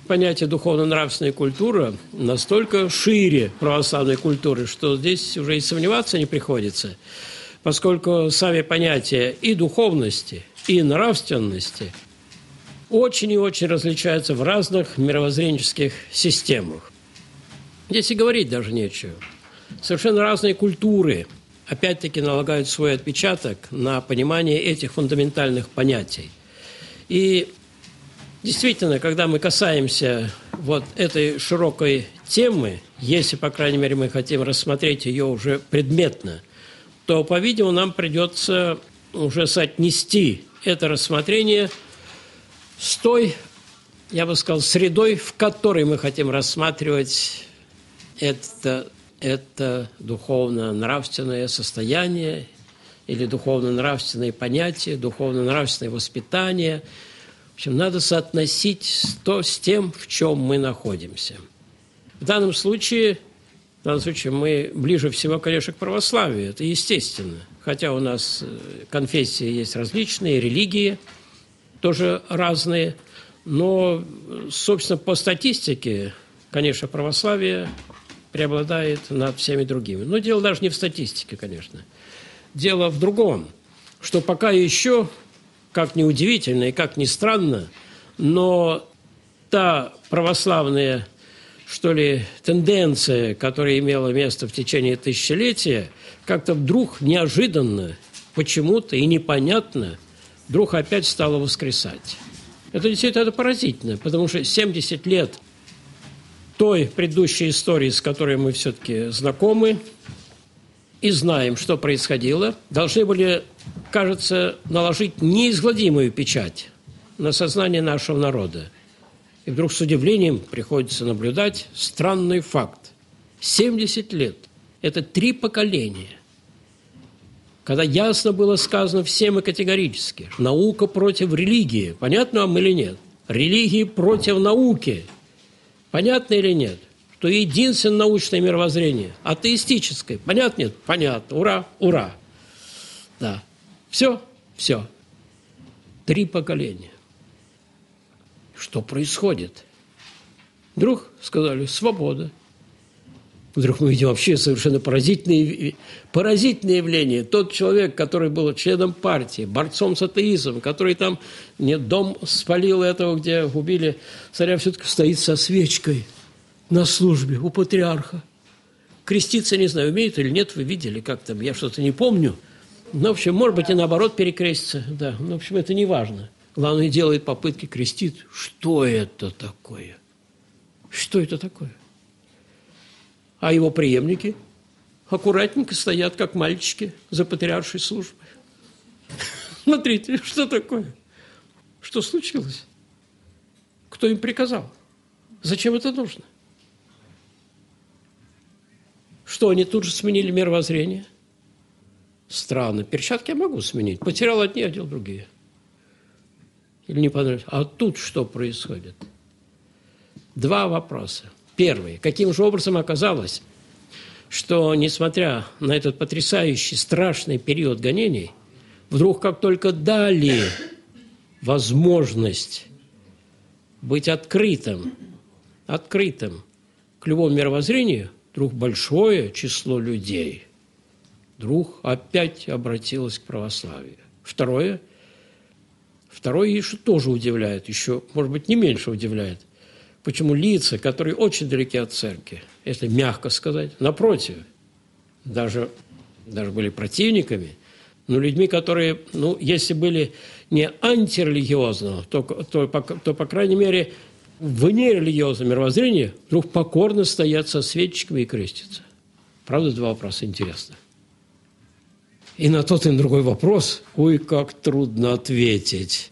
понятие духовно-нравственная культура настолько шире православной культуры, что здесь уже и сомневаться не приходится, поскольку сами понятия и духовности, и нравственности очень и очень различаются в разных мировоззренческих системах. Здесь и говорить даже нечего. Совершенно разные культуры, опять-таки, налагают свой отпечаток на понимание этих фундаментальных понятий. И действительно, когда мы касаемся вот этой широкой темы, если, по крайней мере, мы хотим рассмотреть ее уже предметно, то, по-видимому, нам придется уже соотнести это рассмотрение с той, я бы сказал, средой, в которой мы хотим рассматривать это духовно-нравственное состояние или духовно-нравственные понятия, духовно-нравственное воспитание. В общем, надо соотносить то с тем, в чем мы находимся. В данном случае мы ближе всего, конечно, к православию. Это естественно. Хотя у нас конфессии есть различные, религии тоже разные. Но, собственно, по статистике, конечно, православие преобладает над всеми другими. Но дело даже не в статистике, конечно. Дело в другом, что пока еще, как ни удивительно и как ни странно, но та православная, что ли, тенденция, которая имела место в течение тысячелетия, как-то вдруг неожиданно, почему-то и непонятно, вдруг опять стала воскресать. Это действительно поразительно, потому что 70 лет той предыдущей истории, с которой мы все-таки знакомы и знаем, что происходило, должны были, кажется, наложить неизгладимую печать на сознание нашего народа. И вдруг с удивлением приходится наблюдать странный факт. 70 лет – это 3 поколения, когда ясно было сказано всем и категорически: наука против религии. Понятно вам или нет? Религии против науки. Понятно или нет? Что единственное научное мировоззрение – атеистическое. Понятно? Нет? Понятно. Ура, ура. Да. Все. 3 поколения. Что происходит? Вдруг сказали: свобода. Вдруг мы видим вообще совершенно поразительное явление. Тот человек, который был членом партии, борцом с атеизмом, который там дом спалил этого, где убили царя, все-таки стоит со свечкой на службе у патриарха. Креститься, не знаю, умеет или нет, вы видели, как там, я что-то не помню. Ну, в общем, может быть, и наоборот перекреститься. Да, ну, в общем, это не важно. Главное, делает попытки крестить. Что это такое? Что это такое? А его преемники аккуратненько стоят, как мальчики, за патриаршей службой. Смотрите, что такое? Что случилось? Кто им приказал? Зачем это нужно? Что, они тут же сменили мировоззрение? Странно. Перчатки я могу сменить. Потерял одни, одел другие. Или не понравилось? А тут что происходит? 2 вопроса. Первый. Каким же образом оказалось, что, несмотря на этот потрясающий, страшный период гонений, вдруг как только дали возможность быть открытым к любому мировоззрению, вдруг большое число людей вдруг опять обратилось к православию. Второе, еще тоже удивляет, еще, может быть, не меньше удивляет. Почему лица, которые очень далеки от церкви, если мягко сказать, напротив, даже были противниками, но людьми, которые, если были не антирелигиозного, то, по крайней мере, вне религиозного мировоззрения, вдруг покорно стоят со свечечками и крестятся. Правда, 2 вопроса интересно. И на тот и на другой вопрос, как трудно ответить.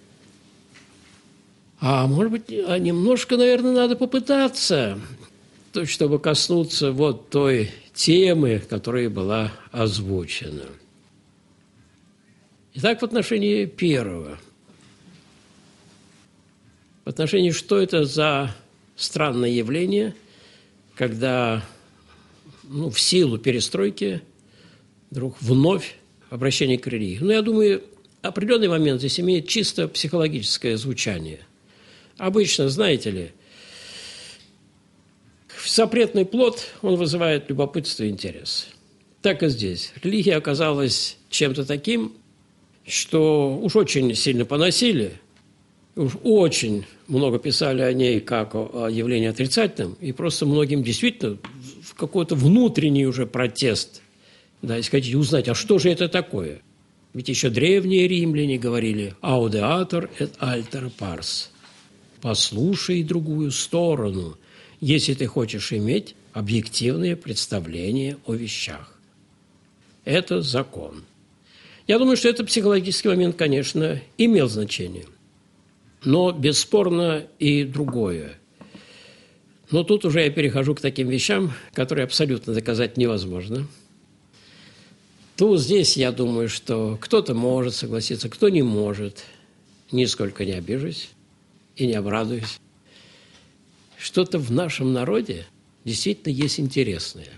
А может быть, немножко, наверное, надо попытаться, чтобы коснуться вот той темы, которая была озвучена. Итак, в отношении первого. В отношении, что это за странное явление, когда в силу перестройки вдруг вновь обращение к религии. Я думаю, определенный момент здесь имеет чисто психологическое звучание. Обычно, знаете ли, запретный плод, он вызывает любопытство и интерес. Так и здесь. Религия оказалась чем-то таким, что уж очень сильно поносили, уж очень много писали о ней как о явлении отрицательном, и просто многим действительно в какой-то внутренний уже протест, да, если хотите узнать, а что же это такое? Ведь еще древние римляне говорили «audeator et alter pars» – «послушай другую сторону», если ты хочешь иметь объективное представление о вещах. Это закон. Я думаю, что этот психологический момент, конечно, имел значение. Но бесспорно и другое. Но тут уже я перехожу к таким вещам, которые абсолютно доказать невозможно. Тут здесь я думаю, что кто-то может согласиться, кто не может. Нисколько не обижусь и не обрадуюсь. Что-то в нашем народе действительно есть интересное.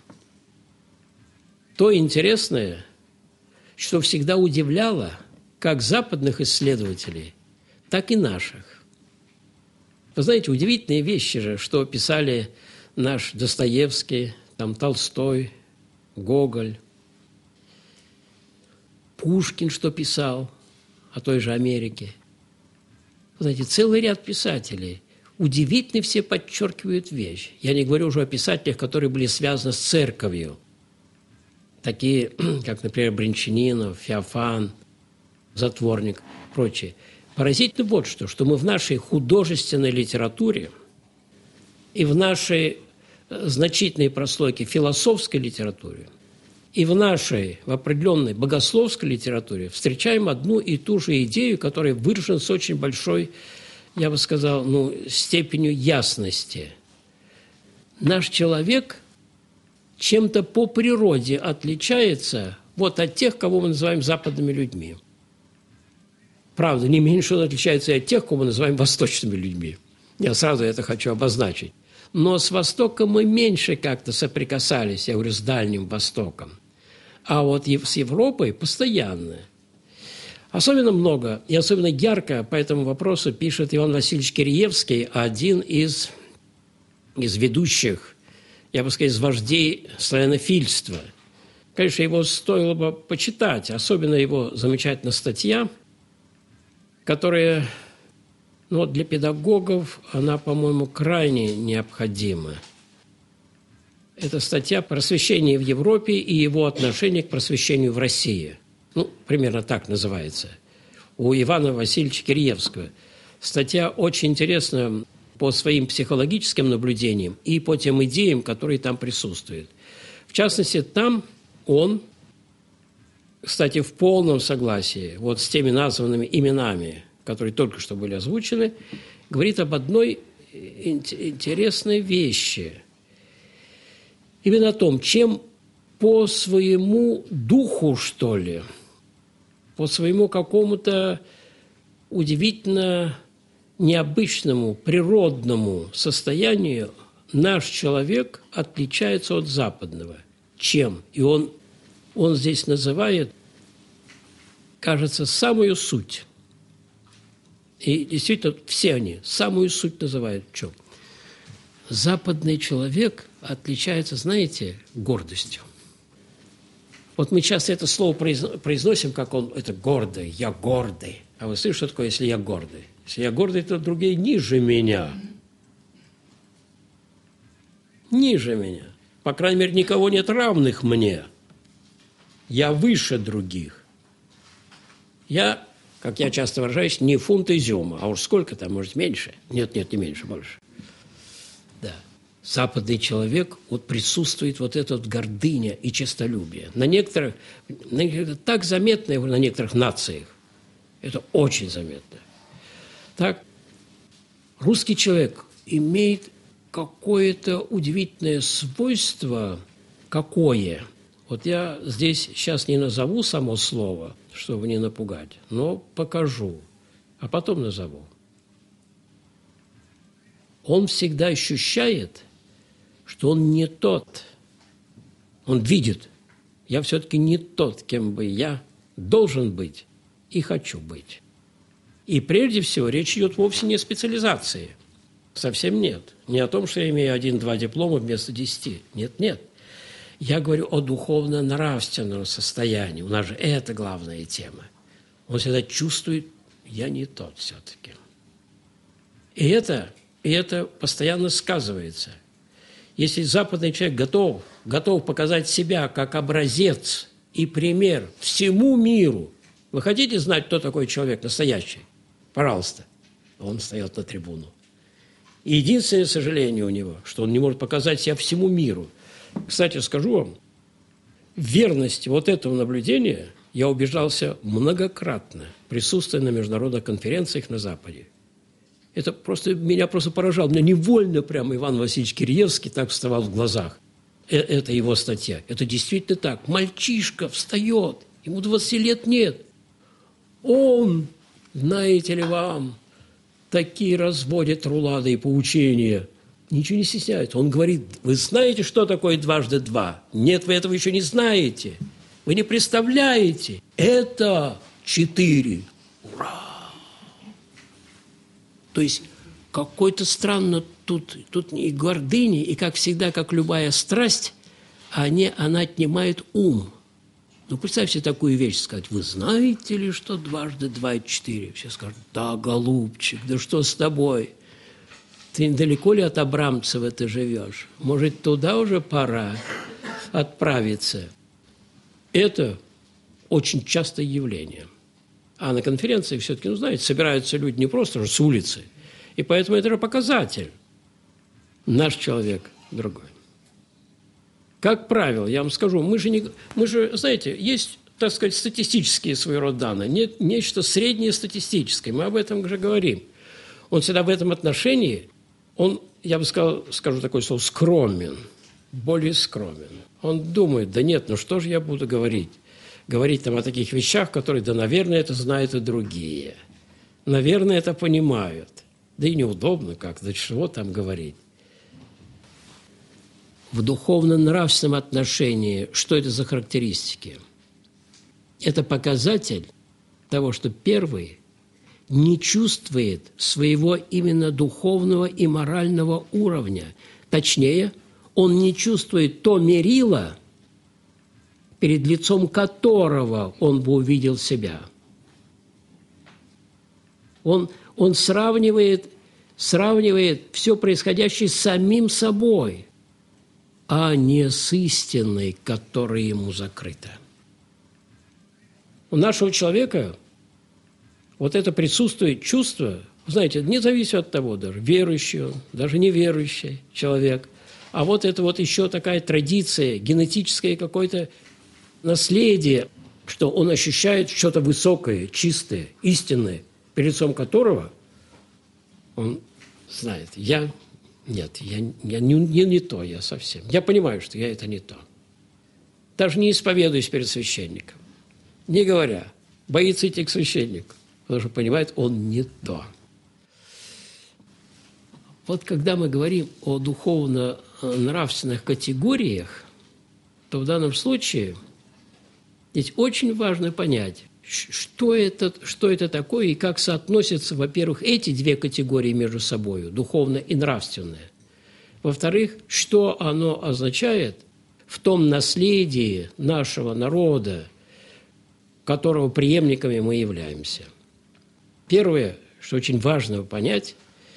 То интересное, что всегда удивляло как западных исследователей, так и наших. Вы знаете, удивительные вещи же, что писали наш Достоевский, там Толстой, Гоголь, Пушкин, что писал о той же Америке. Вы знаете, целый ряд писателей. Удивительно все подчеркивают вещь. Я не говорю уже о писателях, которые были связаны с церковью. Такие, как, например, Брянчанинов, Феофан, Затворник, прочие. Поразительно вот что мы в нашей художественной литературе и в нашей значительной прослойке философской литературе и в нашей, в определенной богословской литературе встречаем одну и ту же идею, которая выражена с очень большой, я бы сказал, степенью ясности. Наш человек чем-то по природе отличается вот от тех, кого мы называем западными людьми. Правда, не меньше он отличается и от тех, кого мы называем восточными людьми. Я сразу это хочу обозначить. Но с Востоком мы меньше как-то соприкасались, я говорю, с Дальним Востоком. А вот с Европой постоянно. Особенно много и особенно ярко по этому вопросу пишет Иван Васильевич Киреевский, один из ведущих, я бы сказал, из вождей славянофильства. Конечно, его стоило бы почитать, особенно его замечательная статья, которая, для педагогов, она, по-моему, крайне необходима. Это статья «Просвещение в Европе и его отношение к просвещению в России». Примерно так называется. У Ивана Васильевича Киреевского. Статья очень интересна по своим психологическим наблюдениям и по тем идеям, которые там присутствуют. В частности, там он, кстати, в полном согласии с теми названными именами, которые только что были озвучены, говорит об одной интересной вещи. Именно о том, чем по своему духу, что ли, по своему какому-то удивительно необычному, природному состоянию наш человек отличается от западного. Чем? И он здесь называет, кажется, самую суть. И действительно, все они самую суть называют в чем? Западный человек отличается, знаете, гордостью. Вот мы часто это слово произносим, как это гордый, я гордый. А вы слышите, что такое, если я гордый? Если я гордый, то другие ниже меня. Ниже меня. По крайней мере, никого нет равных мне. Я выше других. Я, как я часто выражаюсь, не фунт изюма. А уж сколько там, может, меньше? Нет, не меньше, больше. Да. Западный человек, присутствует эта гордыня и честолюбие. На некоторых, так заметно на некоторых нациях. Это очень заметно. Так, русский человек имеет какое-то удивительное свойство. Какое? Я здесь сейчас не назову само слово, чтобы не напугать, но покажу, а потом назову. Он всегда ощущает, что он не тот. Он видит, я все-таки не тот, кем бы я должен быть и хочу быть. И прежде всего речь идет вовсе не о специализации. Совсем нет. Не о том, что я имею 1-2 диплома вместо 10. Нет. Я говорю о духовно-нравственном состоянии. У нас же это главная тема. Он всегда чувствует, я не тот все-таки. И это постоянно сказывается. Если западный человек готов показать себя как образец и пример всему миру, вы хотите знать, кто такой человек настоящий? Пожалуйста. Он встает на трибуну. И единственное сожаление у него, что он не может показать себя всему миру. Кстати, скажу вам, в верности вот этого наблюдения я убеждался многократно, присутствуя на международных конференциях на Западе. Это меня просто поражало. Меня невольно прямо Иван Васильевич Киреевский так вставал в глазах. Это его статья. Это действительно так. Мальчишка встает, ему 20 лет нет. Он, знаете ли вам, такие разводит рулады и поучения. Ничего не стесняется. Он говорит, вы знаете, что такое 2 × 2? Нет, вы этого еще не знаете. Вы не представляете. Это 4. Ура! То есть какой-то странно тут и гордыня, и, как всегда, как любая страсть, она отнимает ум. Ну, представьте такую вещь, сказать, вы знаете ли, что 2 × 2 – 4? Все скажут, да, голубчик, да что с тобой? Ты далеко ли от Абрамцева ты живешь? Может, туда уже пора отправиться? Это очень частое явление. А на конференции все-таки, знаете, собираются люди не просто с улицы. И поэтому это же показатель. Наш человек другой. Как правило, я вам скажу, мы же, знаете, есть, так сказать, статистические своего рода данные, нет, нечто среднее статистическое, мы об этом уже говорим. Он всегда в этом отношении, я бы сказал, скажу такое слово, скромен, более скромен. Он думает, да нет, ну что же я буду говорить? Говорить там о таких вещах, которые, да, наверное, это знают и другие. Наверное, это понимают. Да и неудобно как, да чего там говорить. В духовно-нравственном отношении что это за характеристики? Это показатель того, что первый не чувствует своего именно духовного и морального уровня. Точнее, он не чувствует то мерило, перед лицом которого он бы увидел себя. Он сравнивает все происходящее с самим собой, а не с истиной, которая ему закрыта. У нашего человека вот это присутствует чувство, знаете, не зависит от того даже, верующий он, даже неверующий человек, а вот это вот еще такая традиция, генетическое какое-то наследие, что он ощущает что-то высокое, чистое, истинное, перед лицом которого он знает, я не то, я совсем. Я понимаю, что я это не то. Даже не исповедуюсь перед священником, не говоря, боится идти к священнику, потому что понимает, он не то. Вот когда мы говорим о духовно-нравственных категориях, то в данном случае здесь очень важно понять, что это такое и как соотносятся, во-первых, эти две категории между собой, духовное и нравственное. Во-вторых, что оно означает в том наследии нашего народа, которого преемниками мы являемся. Первое, что очень важно понять,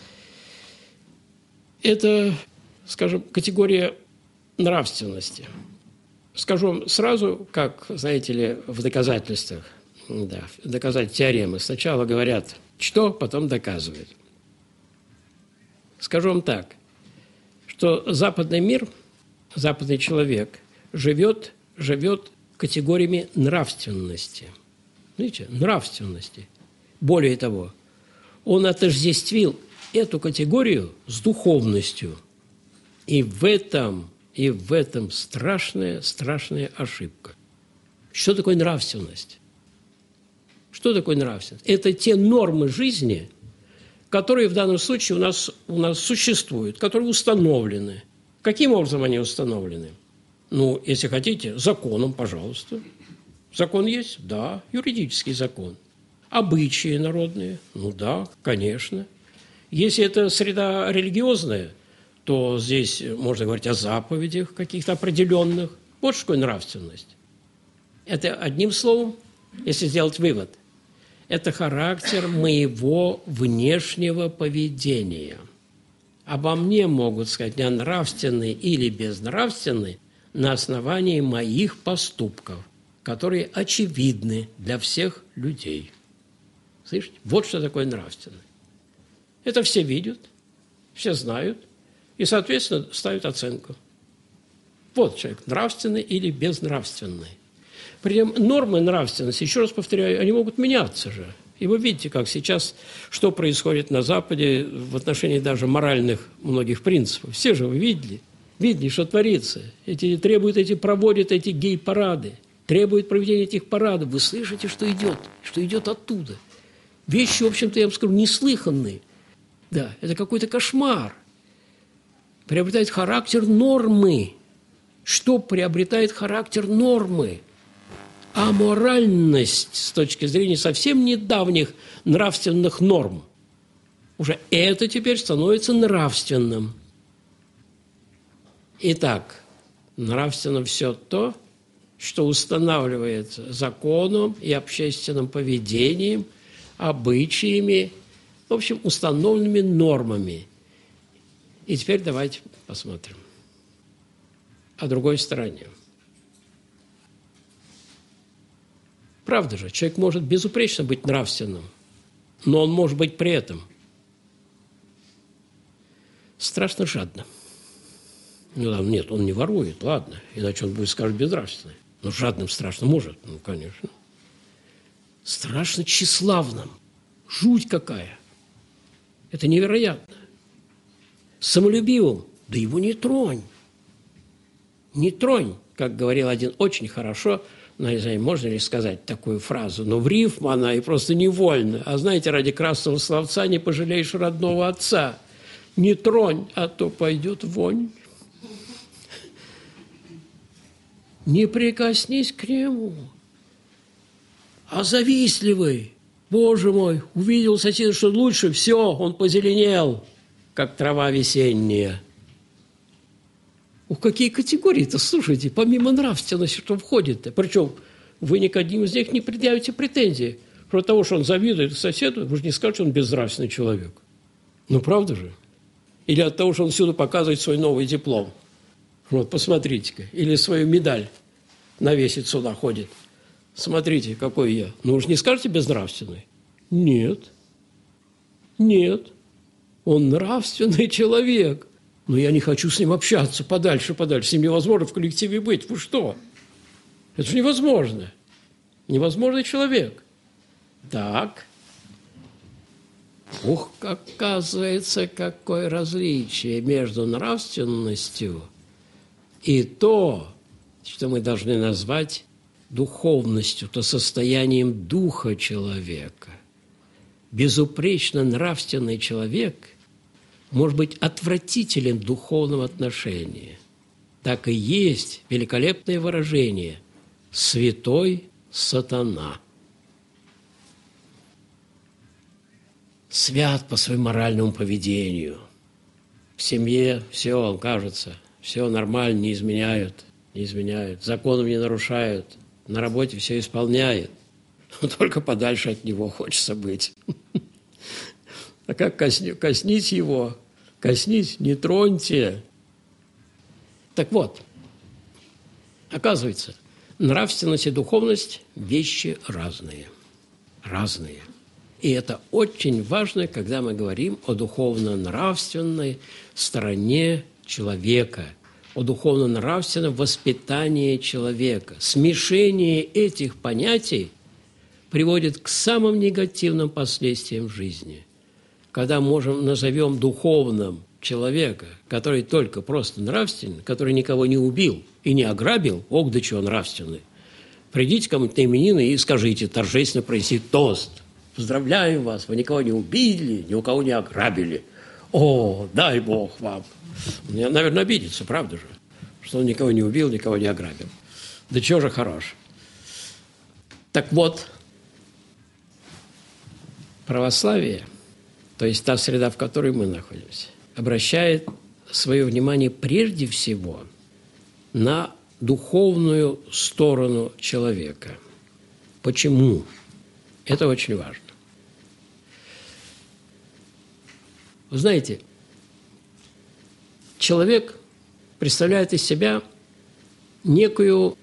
это, скажем, категория нравственности. Скажу вам сразу, как, знаете ли, в доказательствах, доказать теоремы. Сначала говорят, что, потом доказывают. Скажу вам так, что западный мир, западный человек живет категориями нравственности. Видите, нравственности. Более того, он отождествил эту категорию с духовностью. И в этом страшная ошибка. Что такое нравственность? Что такое нравственность? Это те нормы жизни, которые в данном случае у нас существуют, которые установлены. Каким образом они установлены? Ну, если хотите, законом, пожалуйста. Закон есть? Да, юридический закон. Обычаи народные? Ну да, конечно. Если это среда религиозная, то здесь можно говорить о заповедях каких-то определенных. Вот что такое нравственность. Это одним словом, если сделать вывод, это характер моего внешнего поведения. Обо мне могут сказать я нравственный или безнравственный на основании моих поступков, которые очевидны для всех людей. Слышите? Вот что такое нравственный. Это все видят, все знают и, соответственно, ставят оценку. Вот человек нравственный или безнравственный. Причем нормы нравственности, еще раз повторяю, они могут меняться же. И вы видите, как сейчас, что происходит на Западе в отношении даже моральных многих принципов. Все же вы видели, что творится. Проводят эти гей-парады, требуют проведения этих парадов. Вы слышите, что идет оттуда. Вещи, в общем-то, я вам скажу, неслыханные. Да, это какой-то кошмар. Приобретает характер нормы. Что приобретает характер нормы? Аморальность с точки зрения совсем недавних нравственных норм. Уже это теперь становится нравственным. Итак, нравственно все то, что устанавливается законом и общественным поведением, обычаями, в общем, установленными нормами. И теперь давайте посмотрим о другой стороне. Правда же, человек может безупречно быть нравственным, но он может быть при этом страшно жадным. Нет, он не ворует, ладно, иначе он будет, скажем, безнравственный. Но жадным страшно может, конечно. Страшно тщеславным. Жуть какая. Это невероятно. Самолюбивым. Да его не тронь. Не тронь, как говорил один очень хорошо, не знаю, можно ли сказать такую фразу, но в рифму она и просто невольно. А знаете, ради красного словца не пожалеешь родного отца. Не тронь, а то пойдет вонь. Не прикоснись к нему. А завистливый, Боже мой, увидел соседа, что лучше, все, он позеленел, как трава весенняя. Какие категории-то, слушайте, помимо нравственности, что входит-то? Причем вы ни к одним из них не предъявите претензии. Кроме того, что он завидует соседу, вы же не скажете, что он безнравственный человек. Правда же? Или от того, что он всюду показывает свой новый диплом. Вот, посмотрите-ка. Или свою медаль навесит сюда, ходит. Смотрите, какой я. Вы же не скажете безнравственный? Нет. Он нравственный человек. Но я не хочу с ним общаться подальше. С ним невозможно в коллективе быть. Вы что? Это же невозможно. Невозможный человек. Так. Оказывается, какое различие между нравственностью и то, что мы должны назвать духовностью, то состоянием духа человека. Безупречно нравственный человек может быть отвратителен в духовном отношении. Так и есть великолепное выражение «святой сатана». Свят по своему моральному поведению. В семье все, он кажется, все нормально, не изменяют, законов не нарушают, на работе все исполняет, но только подальше от него хочется быть. А как коснись его? Коснись, не троньте. Так вот, оказывается, нравственность и духовность – вещи разные. Разные. И это очень важно, когда мы говорим о духовно-нравственной стороне человека, о духовно-нравственном воспитании человека. Смешение этих понятий приводит к самым негативным последствиям жизни. Когда назовем духовным человека, который только просто нравственный, который никого не убил и не ограбил, до чего нравственный, придите кому-то на именины и скажите, торжественно произнесите тост. Поздравляем вас, вы никого не убили, ни у кого не ограбили. Дай Бог вам. Мне, наверное, обидится, правда же, что он никого не убил, никого не ограбил. Да чего же хорош. Так вот, православие, то есть та среда, в которой мы находимся, обращает свое внимание прежде всего на духовную сторону человека. Почему? Это очень важно. Вы знаете, человек представляет из себя некую,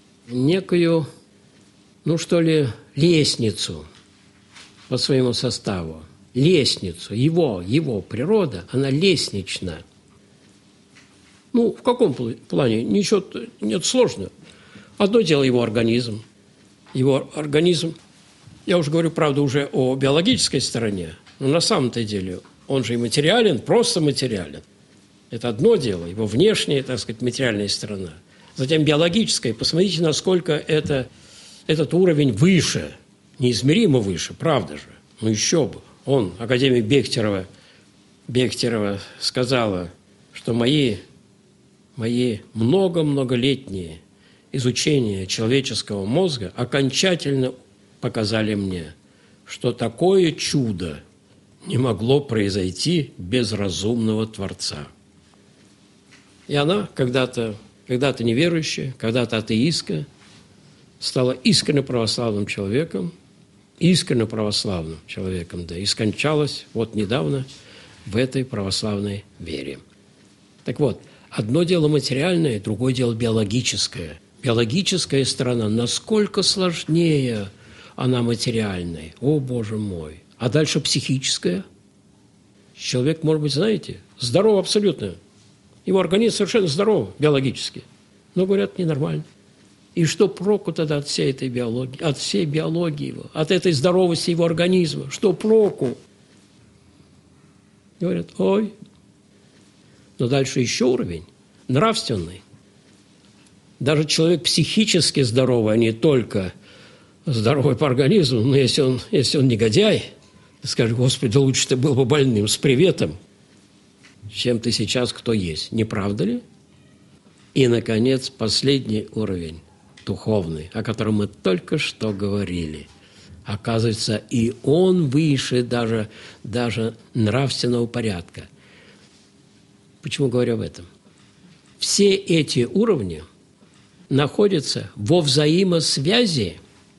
лестницу по своему составу. Лестницу. Его природа, она лестнична. В каком плане? Ничего нет сложного. Одно дело его организм. Его организм, я уже говорю, правда, уже о биологической стороне, но на самом-то деле он же и материален, просто материален. Это одно дело, его внешняя, так сказать, материальная сторона. Затем биологическая. Посмотрите, насколько этот уровень выше, неизмеримо выше, правда же. Еще бы. Академик Бехтерева сказала, что мои многолетние изучения человеческого мозга окончательно показали мне, что такое чудо не могло произойти без разумного Творца. И она когда-то неверующая, когда-то атеистка, стала искренне православным человеком, и скончалась недавно в этой православной вере. Так вот, одно дело материальное, другое дело биологическое. Биологическая сторона насколько сложнее она материальной. О, Боже мой! А дальше психическая. Человек, может быть, знаете, здоров абсолютно. Его организм совершенно здоров биологически. Но, говорят, ненормально. И что проку тогда от всей этой биологии, от всей биологии его, от этой здоровости его организма? Что проку? Говорят, ой. Но дальше еще уровень, нравственный. Даже человек психически здоровый, а не только здоровый по организму, но если он негодяй, ты скажешь, Господи, лучше ты был бы больным с приветом, чем ты сейчас кто есть. Не правда ли? И, наконец, последний уровень, духовный, о котором мы только что говорили. Оказывается, и он выше даже нравственного порядка. Почему говорю об этом? Все эти уровни находятся во взаимосвязи,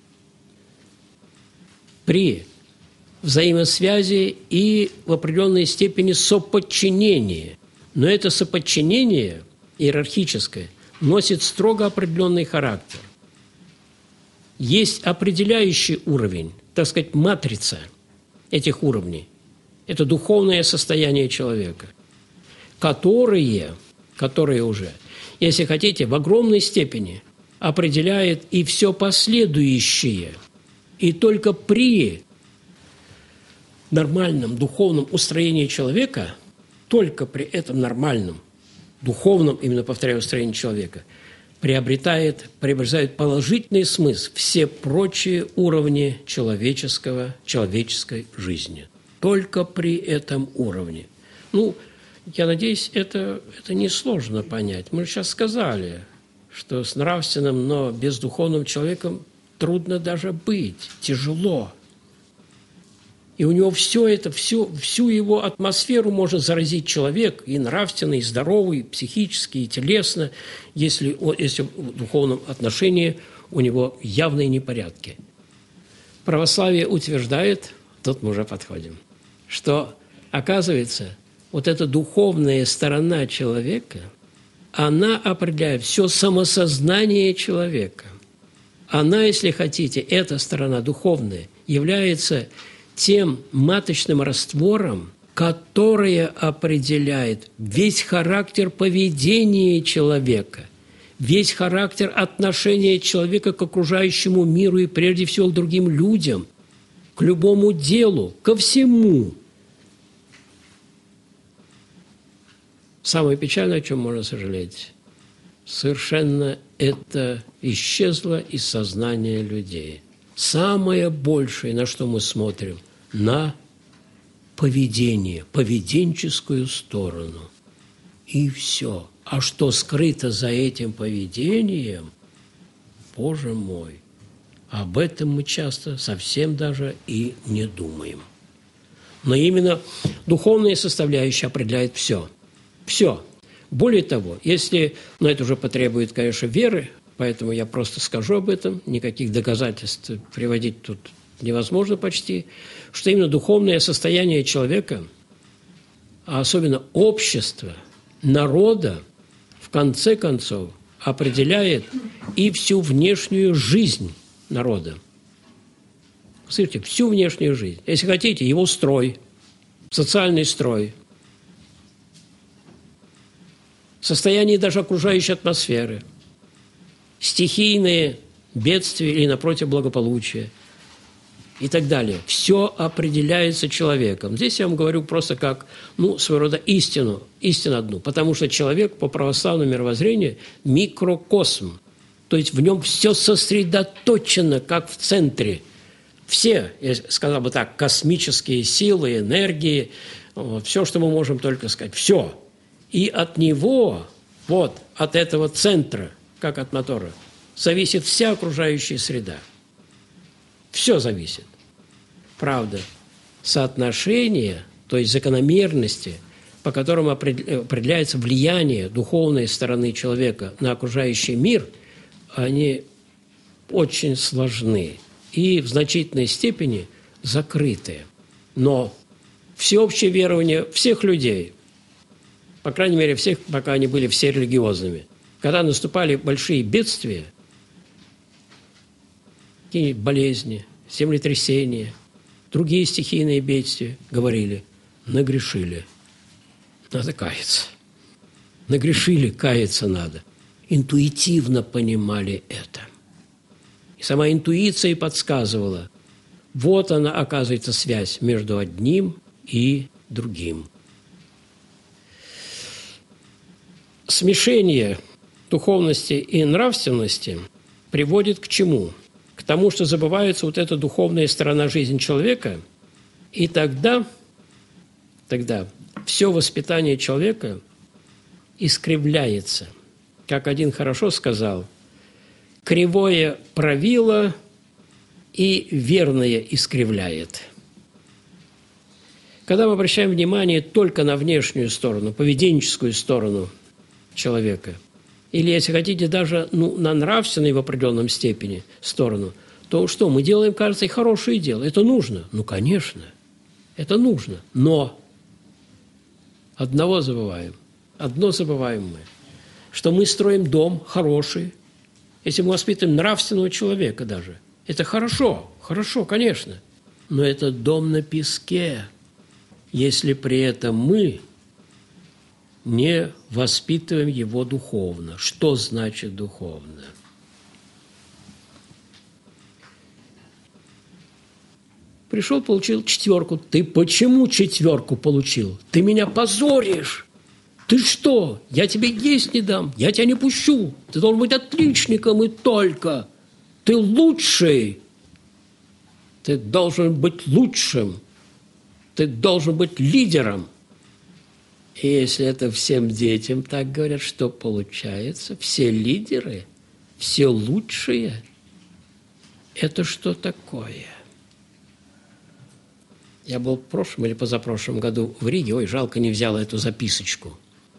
при взаимосвязи и в определенной степени соподчинении. Но это соподчинение иерархическое носит строго определенный характер. Есть определяющий уровень, так сказать, матрица этих уровней. Это духовное состояние человека, которые уже, если хотите, в огромной степени определяет и все последующее. И только при нормальном духовном устроении человека, только при этом нормальном духовном, именно повторяю, устроении человека, приобретает положительный смысл все прочие уровни человеческой жизни. Только при этом уровне. Я надеюсь, это несложно понять. Мы же сейчас сказали, что с нравственным, но бездуховным человеком трудно даже быть, тяжело. И у него все это, всю его атмосферу может заразить человек, и нравственно, и здоровый, и психически, и телесно, если в духовном отношении у него явные непорядки. Православие утверждает, тут мы уже подходим, что, оказывается, вот эта духовная сторона человека, она определяет все самосознание человека. Она, если хотите, эта сторона духовная, является тем маточным раствором, которое определяет весь характер поведения человека, весь характер отношения человека к окружающему миру и прежде всего к другим людям, к любому делу, ко всему. Самое печальное, о чем можно сожалеть, совершенно это исчезло из сознания людей. Самое большее, на что мы смотрим, на поведение, поведенческую сторону. И все. А что скрыто за этим поведением, Боже мой, об этом мы часто совсем даже и не думаем. Но именно духовная составляющая определяет все. Все. Более того, если, но это уже потребует, конечно, веры, поэтому я просто скажу об этом, никаких доказательств приводить тут невозможно почти, что именно духовное состояние человека, а особенно общества, народа, в конце концов, определяет и всю внешнюю жизнь народа. Слышите, всю внешнюю жизнь. Если хотите, его строй, социальный строй, состояние даже окружающей атмосферы, стихийные бедствия или, напротив, благополучие и так далее. Все определяется человеком. Здесь я вам говорю просто как, своего рода истину одну, потому что человек по православному мировоззрению – микрокосм, то есть в нем все сосредоточено, как в центре. Все, я сказал бы так, космические силы, энергии, все, что мы можем только сказать, все. И от него, от этого центра, как от мотора, зависит вся окружающая среда. Все зависит. Правда, соотношение, то есть закономерности, по которым определяется влияние духовной стороны человека на окружающий мир, они очень сложны и в значительной степени закрыты. Но всеобщее верование всех людей, по крайней мере, всех, пока они были все религиозными, когда наступали большие бедствия, какие-нибудь болезни, землетрясения, другие стихийные бедствия, говорили, нагрешили, надо каяться. Нагрешили, каяться надо. Интуитивно понимали это. И сама интуиция и подсказывала, вот она, оказывается, связь между одним и другим. Смешение духовности и нравственности приводит к чему? К тому, что забывается вот эта духовная сторона жизни человека, и тогда все воспитание человека искривляется. Как один хорошо сказал, кривое правило и верное искривляет. Когда мы обращаем внимание только на внешнюю сторону, поведенческую сторону человека, или, если хотите, даже на нравственную в определенном степени сторону, то что? Мы делаем, кажется, и хорошее дело. Это нужно. Конечно, это нужно. Но одно забываем мы, что мы строим дом хороший, если мы воспитываем нравственного человека даже. Это хорошо, конечно. Но это дом на песке, если при этом мы не воспитываем его духовно. Что значит духовно? Пришел, получил 4. Ты почему 4 получил? Ты меня позоришь. Ты что? Я тебе есть не дам. Я тебя не пущу. Ты должен быть отличником и только. Ты лучший. Ты должен быть лучшим. Ты должен быть лидером. И если это всем детям так говорят, что получается? Все лидеры, все лучшие. Это что такое? Я был в прошлом или позапрошлом году в Риге. Жалко, не взял эту записочку.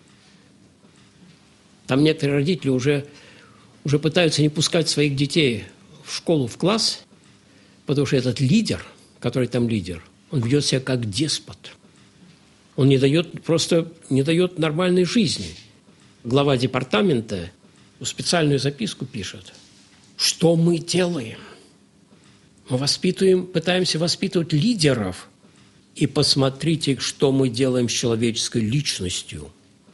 Там некоторые родители уже пытаются не пускать своих детей в школу, в класс, потому что этот лидер, который там лидер, он ведет себя как деспот. Он не дает нормальной жизни. Глава департамента специальную записку пишет. Что мы делаем? Мы пытаемся воспитывать лидеров. И посмотрите, что мы делаем с человеческой личностью.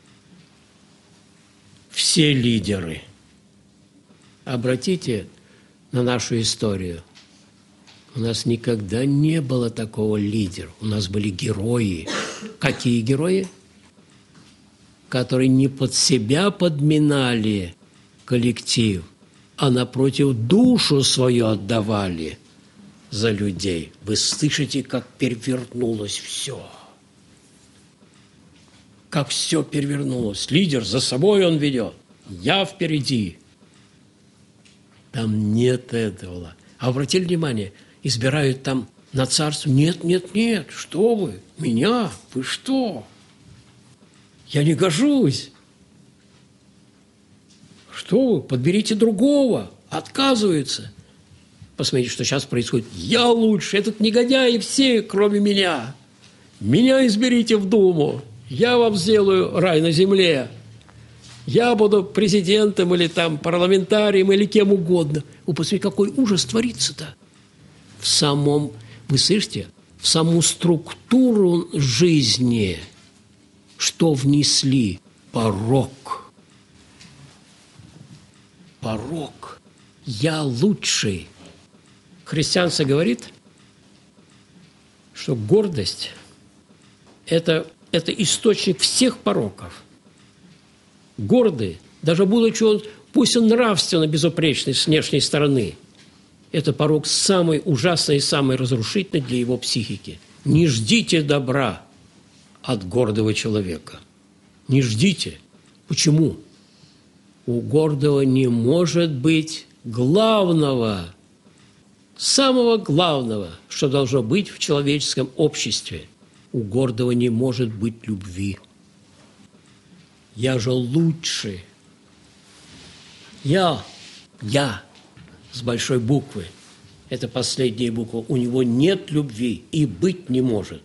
Все лидеры. Обратите на нашу историю. У нас никогда не было такого лидера. У нас были герои. Какие герои? Которые не под себя подминали коллектив, а напротив душу свою отдавали за людей. Вы слышите, как перевернулось все. Как все перевернулось. Лидер за собой он ведет. Я впереди. Там нет этого. А обратили внимание, избирают там на царство. Нет, нет, нет, что вы, меня, вы что? Я не гожусь. Что вы, подберите другого, отказываются. Посмотрите, что сейчас происходит. Я лучше, этот негодяй и все, кроме меня. Меня изберите в Думу, я вам сделаю рай на земле. Я буду президентом или там парламентарием или кем угодно. Вы посмотрите, какой ужас творится-то. Вы слышите, в саму структуру жизни, что внесли? Порок. Порок. Я лучший. Христианство говорит, что гордость – это источник всех пороков. Гордый, даже будучи он, пусть он нравственно безупречный с внешней стороны, это порок самый ужасный и самый разрушительный для его психики. Не ждите добра от гордого человека. Не ждите. Почему? У гордого не может быть главного, самого главного, что должно быть в человеческом обществе. У гордого не может быть любви. Я же лучше. Я с большой буквы. Это последняя буква. У него нет любви и быть не может.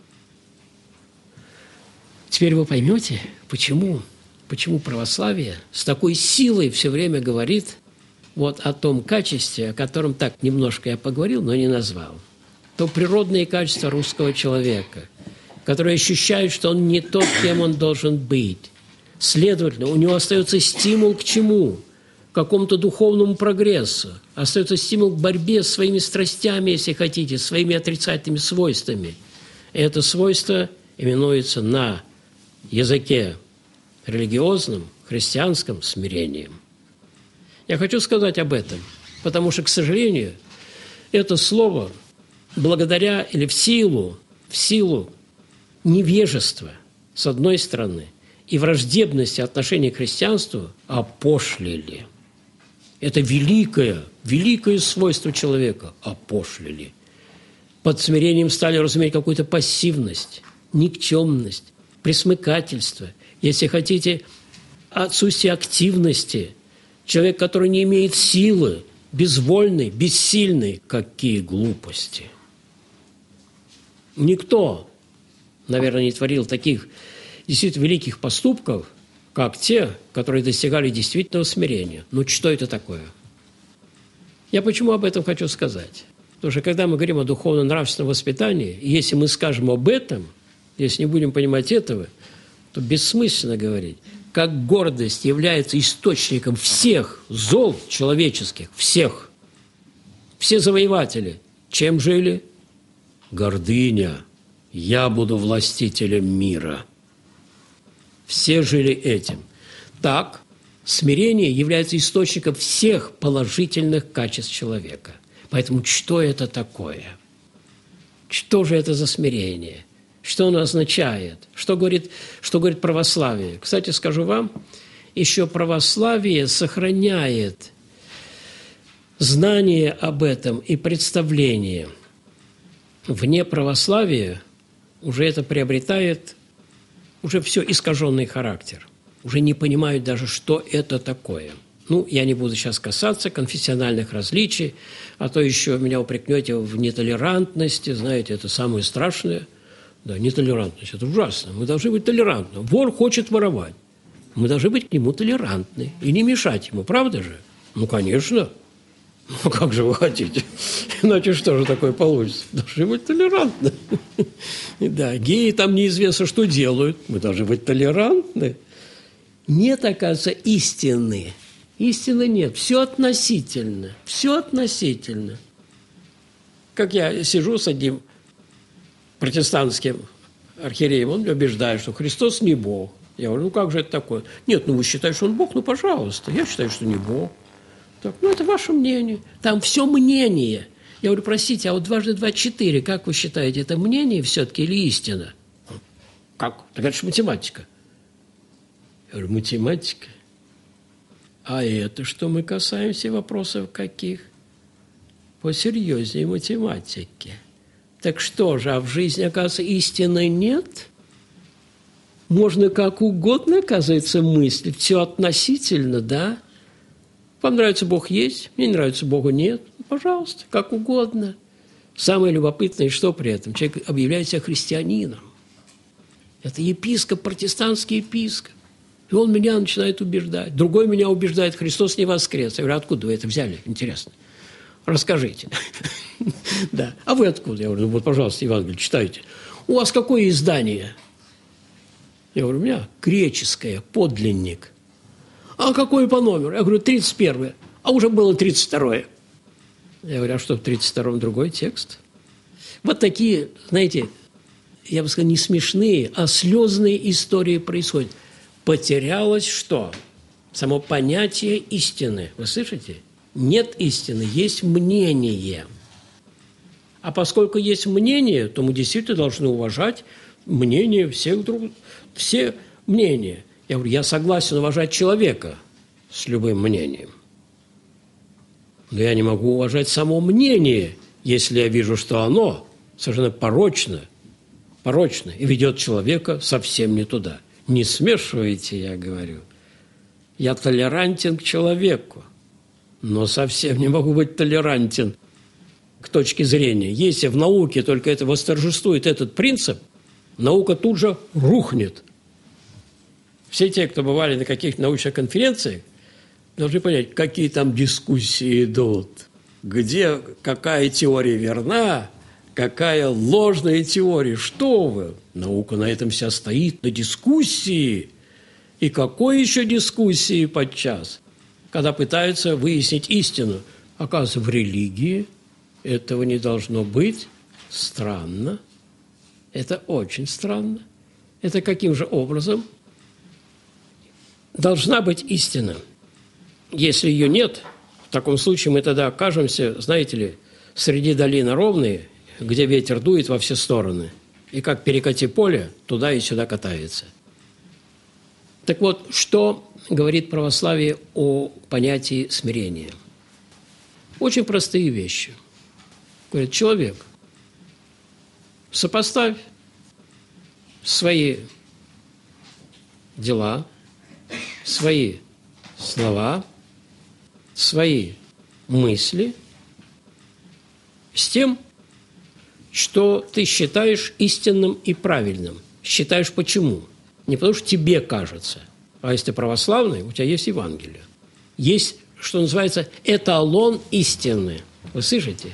Теперь вы поймете, почему православие с такой силой все время говорит вот о том качестве, о котором так немножко я поговорил, но не назвал. То природные качества русского человека, который ощущает, что он не тот, кем он должен быть. Следовательно, у него остается стимул к чему? К какому-то духовному прогрессу. Остается стимул к борьбе с своими страстями, если хотите, своими отрицательными свойствами. И это свойство именуется на языке религиозном, христианском смирением. Я хочу сказать об этом, потому что, к сожалению, это слово благодаря или в силу невежества, с одной стороны, и враждебности отношения к христианству опошлили. Это великое свойство человека – опошлили. Под смирением стали разуметь какую-то пассивность, никчемность, пресмыкательство, если хотите, отсутствие активности. Человек, который не имеет силы, безвольный, бессильный. Какие глупости! Никто, наверное, не творил таких действительно великих поступков, как те, которые достигали действительного смирения. Ну, что это такое? Я почему об этом хочу сказать? Потому что, когда мы говорим о духовно-нравственном воспитании, если мы скажем об этом, если не будем понимать этого, то бессмысленно говорить. Как гордость является источником всех зол человеческих, всех. Все завоеватели чем жили? Гордыня. Я буду властителем мира. Все жили этим. Так, смирение является источником всех положительных качеств человека. Поэтому что это такое? Что же это за смирение? Что оно означает? Что говорит православие? Кстати, скажу вам, еще православие сохраняет знание об этом и представление. Вне православия уже это приобретает уже все искаженный характер. Уже не понимают даже, что это такое. Ну, я не буду сейчас касаться конфессиональных различий, а то еще меня упрекнете в нетолерантности. Знаете, это самое страшное. Да, нетолерантность – это ужасно. Мы должны быть толерантны. Вор хочет воровать. Мы должны быть к нему толерантны и не мешать ему, правда же? Ну, конечно. Ну, как же вы хотите? Иначе что же такое получится? Должны быть толерантны. Да, геи там неизвестно, что делают. Мы должны быть толерантны. Нет, оказывается, истины. Истины нет. Все относительно. Все относительно. Как я сижу с одним протестантским архиереем, он меня убеждает, что Христос не Бог. Я говорю, ну как же это такое? Нет, ну вы считаете, что он Бог? Ну, пожалуйста. Я считаю, что не Бог. Так, ну, это ваше мнение. Там все мнение. Я говорю, простите, а вот 2 × 2 – 4. Как вы считаете, это мнение все-таки или истина? Как? Так это же математика. Я говорю, математика? А это что мы касаемся вопросов каких? Посерьезнее математики. Так что же, а в жизни, оказывается, истины нет? Можно как угодно, оказывается, мыслить. Все относительно, да? Вам нравится Бог есть, мне не нравится Бога нет. Пожалуйста, как угодно. Самое любопытное, что при этом? Человек объявляет себя христианином. Это епископ, протестантский епископ. И он меня начинает убеждать. Другой меня убеждает, Христос не воскрес. Я говорю, откуда вы это взяли? Интересно. Расскажите. Да. А вы откуда? Я говорю, ну вот, пожалуйста, Евангелие читайте. У вас какое издание? Я говорю, у меня греческое, подлинник. А какой по номеру? Я говорю, 31. А уже было 32. Я говорю, а что в 32-м другой текст? Вот такие, знаете, я бы сказал, не смешные, а слезные истории происходят. Потерялось что? Само понятие истины. Вы слышите? Нет истины, есть мнение. А поскольку есть мнение, то мы действительно должны уважать мнение всех других, все мнения. Я говорю, я согласен уважать человека с любым мнением. Но я не могу уважать само мнение, если я вижу, что оно совершенно порочно и ведет человека совсем не туда. Не смешивайте, я говорю. Я толерантен к человеку, но совсем не могу быть толерантен к точке зрения. Если в науке только это восторжествует этот принцип, наука тут же рухнет. Все те, кто бывали на каких-то научных конференциях, должны понять, какие там дискуссии идут, где какая теория верна, какая ложная теория. Что вы? Наука на этом вся стоит, на дискуссии. И какой еще дискуссии подчас? Когда пытаются выяснить истину. Оказывается, в религии этого не должно быть. Странно. Это очень странно. Это каким же образом? Должна быть истина. Если ее нет, в таком случае мы тогда окажемся, знаете ли, среди долины ровные, где ветер дует во все стороны, и как перекати поле, туда и сюда катается. Так вот, что говорит православие о понятии смирения? Очень простые вещи. Говорит, человек, сопоставь свои дела, свои слова, свои мысли с тем, что ты считаешь истинным и правильным. Считаешь почему? Не потому, что тебе кажется. А если ты православный, у тебя есть Евангелие. Есть, что называется, эталон истины. Вы слышите?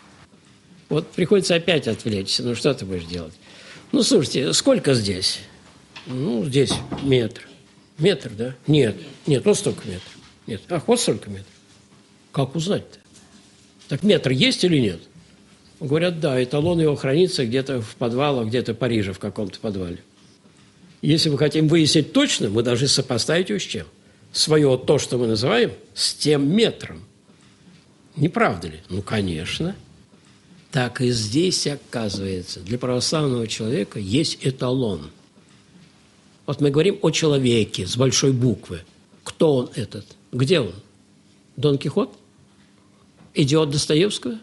Вот приходится опять отвлечься. Ну, что ты будешь делать? Ну, слушайте, сколько здесь? Ну, здесь метр. Метр, да? Нет, вот столько метров. Нет. Ах, вот столько метров. Как узнать-то? Так метр есть или нет? Говорят, да, эталон его хранится где-то в подвалах, где-то в Париже, в каком-то подвале. Если мы хотим выяснить точно, мы должны сопоставить его с чем? Свое то, что мы называем, с тем метром. Не правда ли? Ну, конечно. Так и здесь, оказывается, для православного человека есть эталон. Вот мы говорим о человеке с большой буквы. Кто он этот? Где он? Дон Кихот? Идиот Достоевского?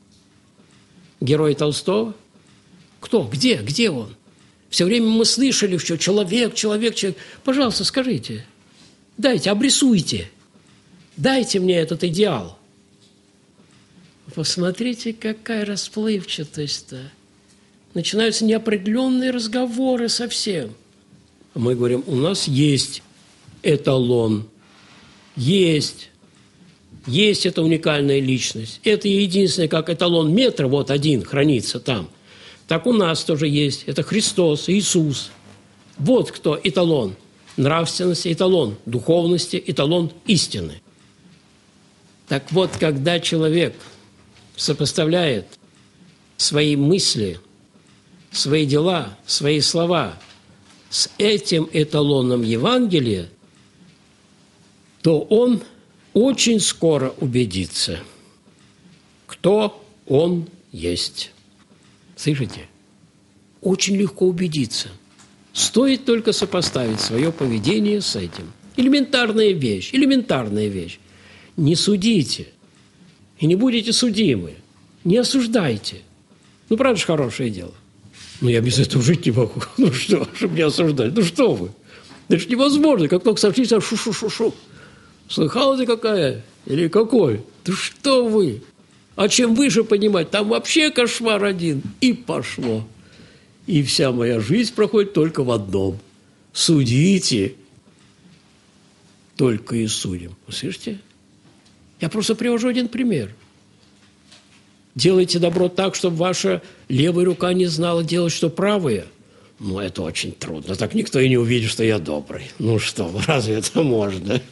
Герой Толстого? Кто? Где он? Все время мы слышали, что человек. Пожалуйста, скажите, дайте, обрисуйте. Дайте мне этот идеал. Посмотрите, какая расплывчатость-то. Начинаются неопределенные разговоры совсем. Мы говорим, у нас есть эталон. Есть эта уникальная личность. Это единственное, как эталон метра, вот один хранится там. Так у нас тоже есть. Это Христос, Иисус. Вот кто эталон нравственности, эталон духовности, эталон истины. Так вот, когда человек сопоставляет свои мысли, свои дела, свои слова с этим эталоном Евангелия, то он очень скоро убедится, кто он есть. Слышите? Очень легко убедиться. Стоит только сопоставить свое поведение с этим. Элементарная вещь. Не судите. И не будете судимы. Не осуждайте. Ну, правда же, хорошее дело. Но я без этого жить не могу. Ну что, чтобы меня осуждать? Ну что вы? Это же невозможно. Как только сошлись, шу-шу-шу-шу. Слыхала ты какая? Или какой? Да что вы? А чем выше понимать, там вообще кошмар один. И пошло. И вся моя жизнь проходит только в одном. Судите. Только и судим. Вы слышите? Я просто привожу один пример. Делайте добро так, чтобы ваша левая рука не знала делать, что правая. Ну, это очень трудно. Так никто и не увидит, что я добрый. Ну что, разве это можно?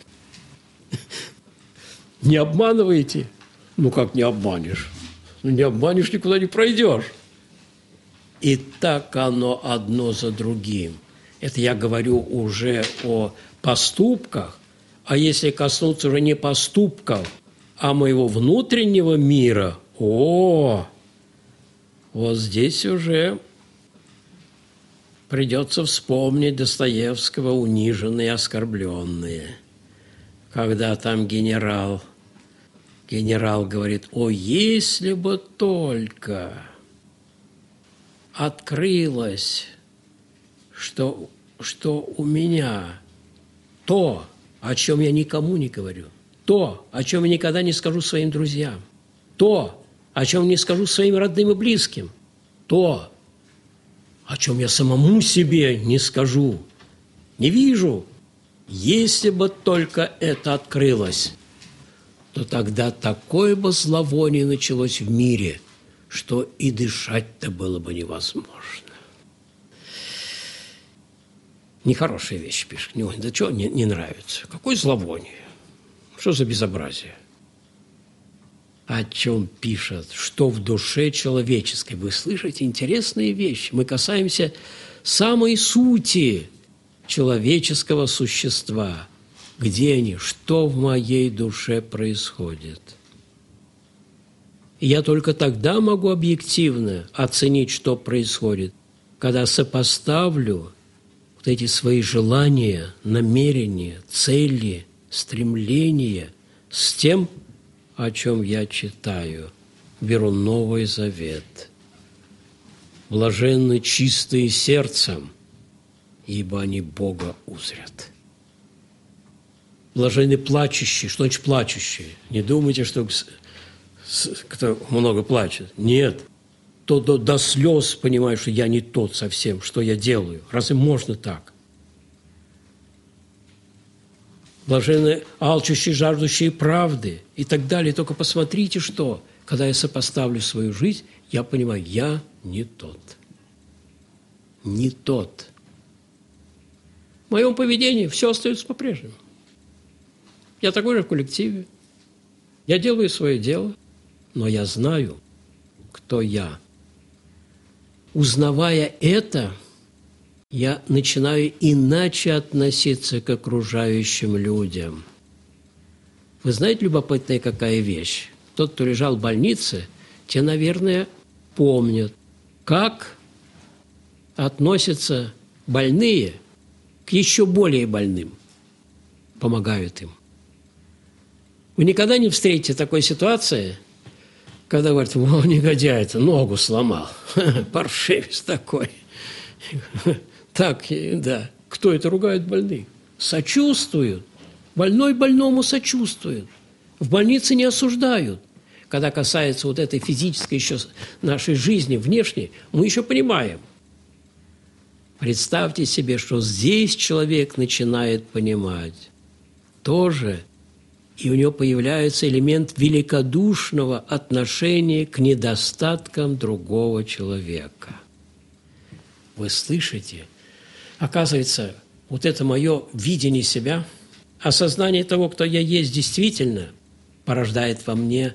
Не обманываете? Ну, как не обманешь? Ну, не обманешь, никуда не пройдешь. И так оно одно за другим. Это я говорю уже о поступках. А если коснуться уже не поступков, а моего внутреннего мира, вот здесь уже придется вспомнить Достоевского «Униженные и оскорбленные», когда там генерал говорит: «О, если бы только открылось, что у меня то, о чем я никому не говорю, то, о чем я никогда не скажу своим друзьям, то, о чем не скажу своим родным и близким, то, о чем я самому себе не скажу, не вижу. Если бы только это открылось, то тогда такое бы зловоние началось в мире, что и дышать-то было бы невозможно». Нехорошие вещи пишет. Да чего не нравится? Какое зловоние? Что за безобразие? О чем пишет? Что в душе человеческой? Вы слышите интересные вещи. Мы касаемся самой сути человеческого существа. Где они? Что в моей душе происходит? И я только тогда могу объективно оценить, что происходит, когда сопоставлю вот эти свои желания, намерения, цели, стремления с тем, о чем я читаю. Беру Новый Завет. «Блаженны чистые сердцем, ибо они Бога узрят». Блаженны плачущие. Что значит плачущие? Не думайте, что кто много плачет. Нет. То до слез понимаю, что я не тот совсем, что я делаю. Разве можно так? Блаженны алчущие, жаждущие правды и так далее. Только посмотрите, что, когда я сопоставлю свою жизнь, я понимаю, я не тот. Не тот. В моем поведении все остается по-прежнему. Я такой же в коллективе. Я делаю свое дело, но я знаю, кто я. Узнавая это, я начинаю иначе относиться к окружающим людям. Вы знаете, любопытная какая вещь? Тот, кто лежал в больнице, те, наверное, помнят, как относятся больные к еще более больным, помогают им. Вы никогда не встретите такой ситуации, когда говорят: «О, негодяй, ногу сломал, паршивец такой». Так, да. Кто это ругает больных? Сочувствуют. Больной больному сочувствует. В больнице не осуждают. Когда касается вот этой физической еще нашей жизни, внешней, мы еще понимаем. Представьте себе, что здесь человек начинает понимать тоже, и у него появляется элемент великодушного отношения к недостаткам другого человека. Вы слышите? Оказывается, вот это мое видение себя, осознание того, кто я есть действительно, порождает во мне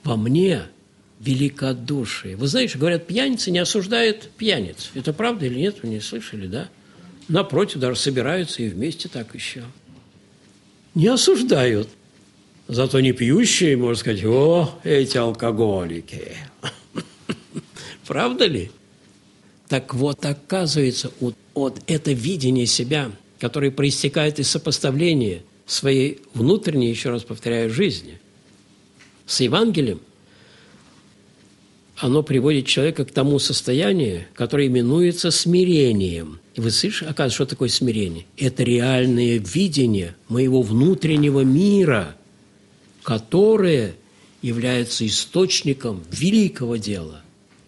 великодушие. Вы знаете, говорят, пьяницы не осуждают пьяниц. Это правда или нет? Вы не слышали, да? Напротив, даже собираются и вместе так еще. Не осуждают. Зато не пьющие, можно сказать: «О, эти алкоголики». Правда ли? Так вот, оказывается, вот это видение себя, которое проистекает из сопоставления своей внутренней, еще раз повторяю, жизни с Евангелием, оно приводит человека к тому состоянию, которое именуется смирением. И вы слышите, оказывается, что такое смирение? Это реальное видение моего внутреннего мира, которое является источником великого дела.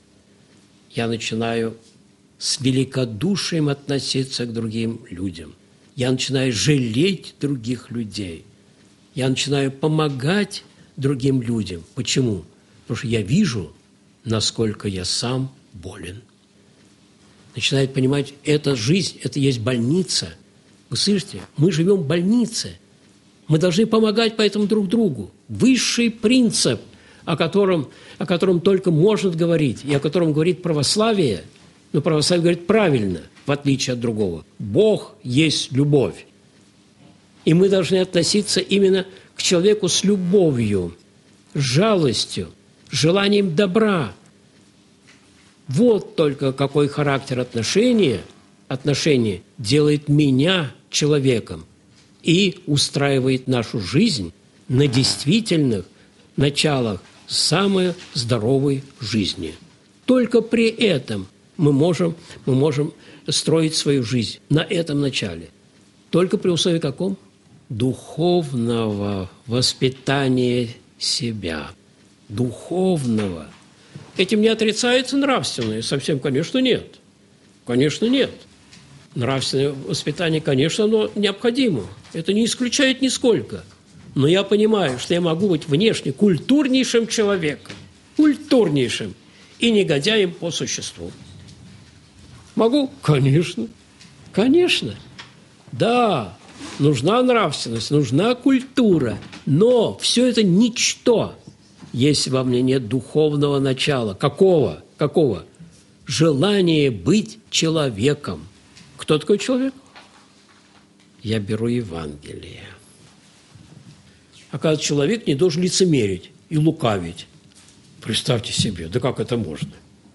Я начинаю с великодушием относиться к другим людям. Я начинаю жалеть других людей. Я начинаю помогать другим людям. Почему? Потому что я вижу, насколько я сам болен. Начинает понимать, это жизнь, это есть больница. Вы слышите? Мы живем в больнице. Мы должны помогать поэтому друг другу. Высший принцип, о котором только может говорить, и о котором говорит православие, но православие говорит правильно, в отличие от другого. Бог есть любовь. И мы должны относиться именно к человеку с любовью, с жалостью, желанием добра. Вот только какой характер отношения делает меня человеком и устраивает нашу жизнь на действительных началах самой здоровой жизни. Только при этом мы можем строить свою жизнь на этом начале. Только при условии каком? Духовного воспитания себя. Духовного. Этим не отрицается нравственное? Совсем, конечно, нет. Конечно, нет. Нравственное воспитание, конечно, оно необходимо. Это не исключает нисколько. Но я понимаю, что я могу быть внешне культурнейшим человеком. Культурнейшим. И негодяем по существу. Могу? Конечно. Конечно. Да, нужна нравственность, нужна культура. Но все это ничто, если во мне нет духовного начала. Какого? Желание быть человеком. Кто такой человек? Я беру Евангелие. Оказывается, человек не должен лицемерить и лукавить. Представьте себе, да как это можно?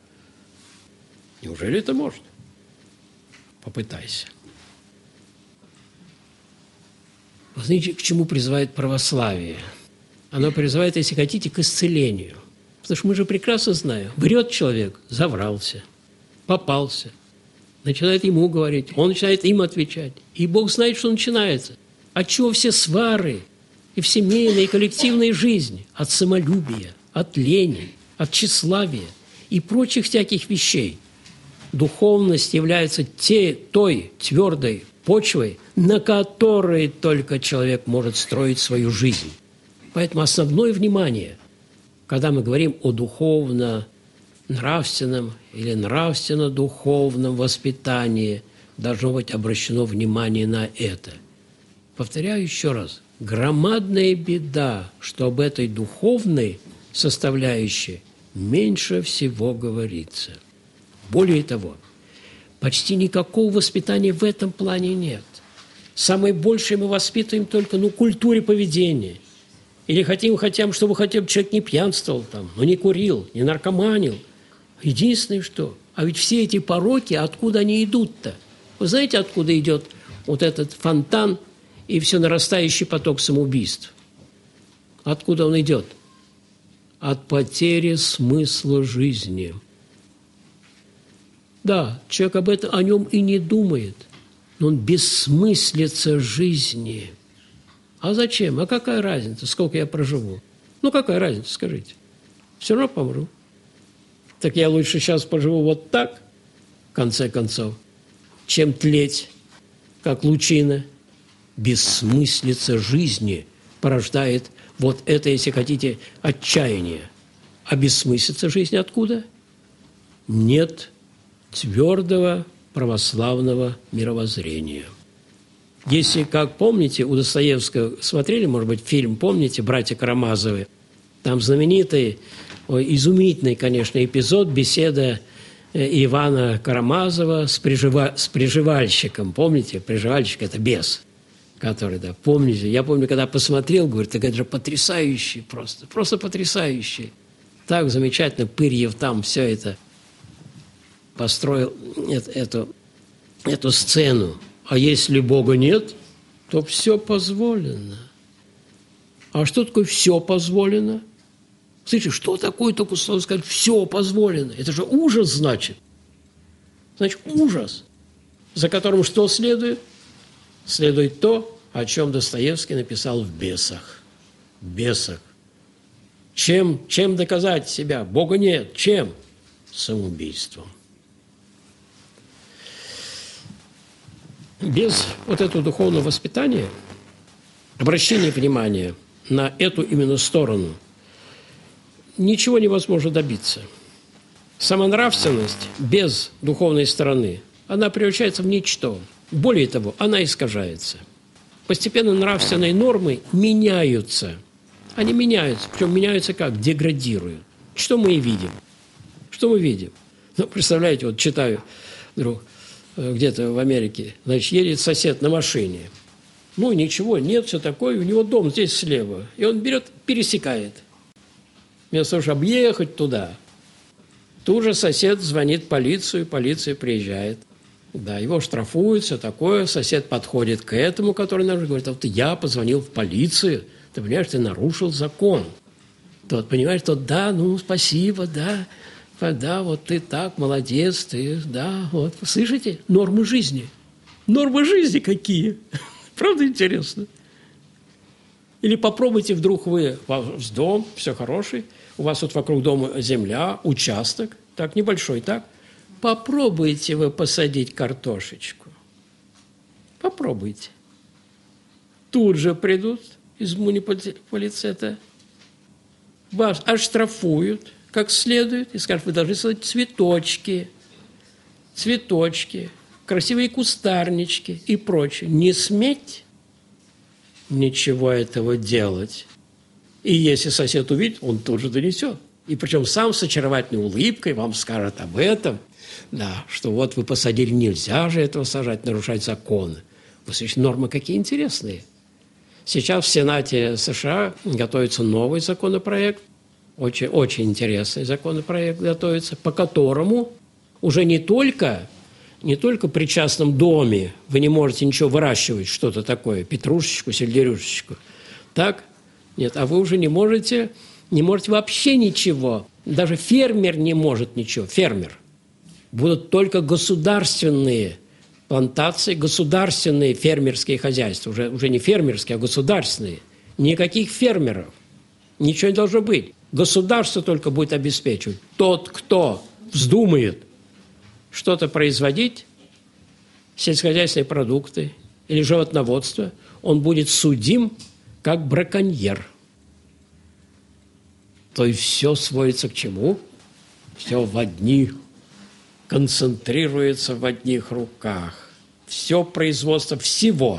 Неужели это можно? Попытайся. Вы знаете, к чему призывает православие? Оно призывает, если хотите, к исцелению. Потому что мы же прекрасно знаем, врет человек, заврался, попался, начинает ему говорить, он начинает им отвечать. И Бог знает, что начинается. От чего все свары и в семейной, и коллективной жизни? От самолюбия, от лени, от тщеславия и прочих всяких вещей. Духовность является той твердой почвой, на которой только человек может строить свою жизнь. Поэтому основное внимание, когда мы говорим о духовно-нравственном или нравственно-духовном воспитании, должно быть обращено внимание на это. Повторяю еще раз, громадная беда, что об этой духовной составляющей меньше всего говорится. Более того, почти никакого воспитания в этом плане нет. Самое большее мы воспитываем только культуре поведения. Или хотим, чтобы хотя бы человек не пьянствовал, не курил, не наркоманил. Единственное, что... А ведь все эти пороки, откуда они идут-то? Вы знаете, откуда идет вот этот фонтан и все нарастающий поток самоубийств? Откуда он идет? От потери смысла жизни. Да, человек о нем и не думает, но он бессмыслица жизни. А зачем? А какая разница, сколько я проживу? Какая разница, скажите? Все равно помру. Так я лучше сейчас поживу вот так, в конце концов, чем тлеть, как лучина. Бессмыслица жизни порождает вот это, если хотите, отчаяние. А бессмыслица жизни откуда? Нет твердого православного мировоззрения. Если, как помните, у Достоевского смотрели, может быть, фильм, помните, «Братья Карамазовы», там знаменитый, изумительный, конечно, эпизод, беседа Ивана Карамазова с приживальщиком. Помните, приживальщик – это бес, который, да, помните. Я помню, когда посмотрел, говорит, это же потрясающий просто потрясающий. Так замечательно Пырьев там все это построил, эту сцену. А если Бога нет, то все позволено. А что такое все позволено? Слышишь, что такое только слово сказать «все позволено»? Это же ужас, значит. Значит, ужас, за которым что следует? Следует то, о чем Достоевский написал в «Бесах». «Бесах». Чем доказать себя? Бога нет. Чем? Самоубийством. Без вот этого духовного воспитания, обращения внимания на эту именно сторону, ничего невозможно добиться. Самонравственность без духовной стороны, она превращается в ничто. Более того, она искажается. Постепенно нравственные нормы меняются. Они меняются. Причем меняются как? Деградируют. Что мы и видим? Что мы видим? Ну, представляете, вот читаю вдруг где-то в Америке, значит, едет сосед на машине. Ну, ничего, нет, все такое, у него дом здесь слева. И он берет, пересекает. Вместо того, чтобы объехать туда. Тут же сосед звонит в полицию, полиция приезжает. Да, его штрафуют, все такое. Сосед подходит к этому, который нарушил, говорит: а вот я позвонил в полицию, ты понимаешь, ты нарушил закон. Тот, понимаешь, тот, да, ну, спасибо, да, вот ты так, молодец, ты, да, вот. Слышите? Нормы жизни. Нормы жизни какие? Правда интересно? Или попробуйте, вдруг вы, у вас дом, все хороший, у вас тут вокруг дома земля, участок, так, небольшой, так? Попробуйте вы посадить картошечку. Попробуйте. Тут же придут из муниципалитета, вас оштрафуют как следует и скажут: вы должны садить цветочки, красивые кустарнички и прочее. Не сметь ничего этого делать. И если сосед увидит, он тут же донесет. И причем сам с очаровательной улыбкой вам скажет об этом, да, что вот вы посадили, нельзя же этого сажать, нарушать законы. Вы слышите, нормы какие интересные. Сейчас в Сенате США готовится новый законопроект, очень, очень интересный законопроект готовится, по которому уже не только при частном доме вы не можете ничего выращивать, что-то такое, петрушечку, сельдерюшечку, так? Нет, а вы уже не можете вообще ничего. Даже фермер не может ничего. Фермер. Будут только государственные плантации, государственные фермерские хозяйства. Уже не фермерские, а государственные. Никаких фермеров. Ничего не должно быть. Государство только будет обеспечивать. Тот, кто вздумает что-то производить, сельскохозяйственные продукты или животноводство, он будет судим как браконьер. То есть все сводится к чему? Все в одних, концентрируется в одних руках. Все производство всего,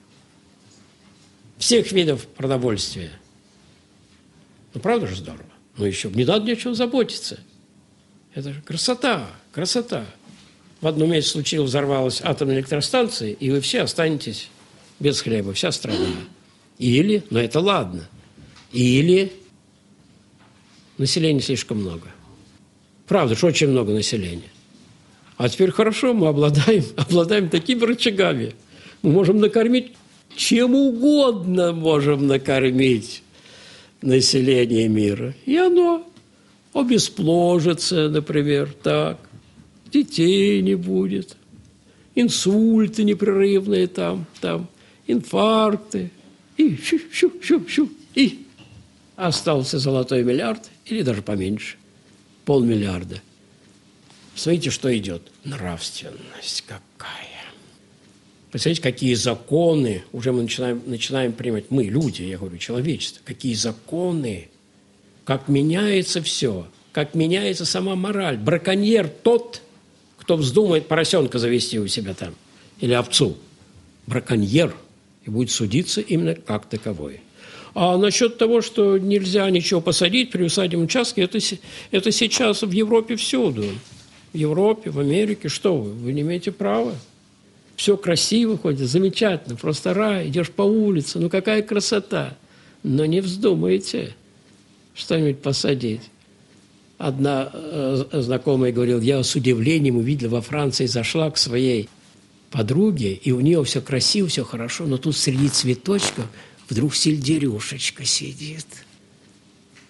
всех видов продовольствия. Ну, правда же здорово? Ну, еще не надо ни о чем заботиться. Это же красота, красота. В одном месте случилось, взорвалась атомная электростанция, и вы все останетесь без хлеба, вся страна. Или, но это ладно, или населения слишком много. Правда, что очень много населения. А теперь хорошо, мы обладаем такими рычагами. Мы можем накормить, чем угодно можем накормить население мира. И оно обеспложится, например, так. Детей не будет, инсульты непрерывные там, инфаркты. И и остался золотой миллиард, или даже поменьше, 500 миллиарда. Смотрите, что идет. Нравственность какая. Представляете, какие законы уже мы начинаем принимать. Мы, люди, я говорю, человечество. Какие законы, как меняется все, как меняется сама мораль. Браконьер тот, кто вздумает поросенка завести у себя там, или овцу. Браконьер. И будет судиться именно как таковой. А насчет того, что нельзя ничего посадить при усадебном участке, это сейчас в Европе всюду. В Европе, в Америке. Что вы не имеете права. Все красиво ходит, замечательно, просто рай. Идешь по улице, ну какая красота. Но не вздумайте что-нибудь посадить. Одна знакомая говорила: я с удивлением увидела во Франции, зашла к своей подруге, и у нее все красиво, все хорошо, но тут среди цветочков вдруг сельдерюшечка сидит.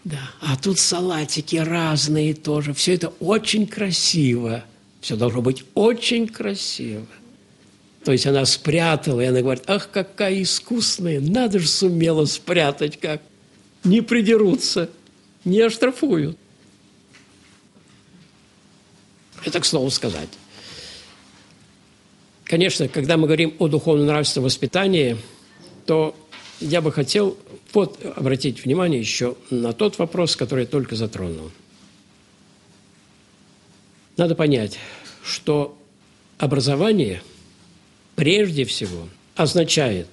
Да. А тут салатики разные тоже. Все это очень красиво. Все должно быть очень красиво. То есть она спрятала, и она говорит: ах, какая искусная, надо же сумела спрятать как. Не придерутся, не оштрафуют. Это к слову сказать. Конечно, когда мы говорим о духовно-нравственном воспитании, то я бы хотел обратить внимание еще на тот вопрос, который я только затронул. Надо понять, что образование прежде всего означает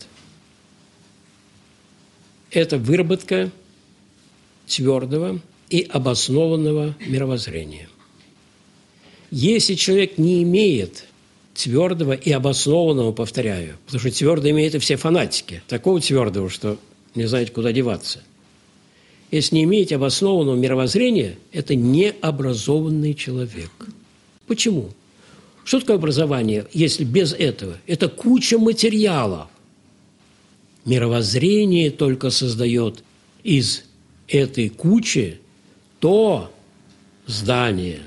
это выработка твердого и обоснованного мировоззрения. Если человек не имеет твердого и обоснованного, повторяю, потому что твердо имеют и все фанатики, такого твердого, что не знаете, куда деваться. Если не имеете обоснованного мировоззрения, это необразованный человек. Почему? Что такое образование, если без этого? Это куча материалов. Мировоззрение только создает из этой кучи то здание,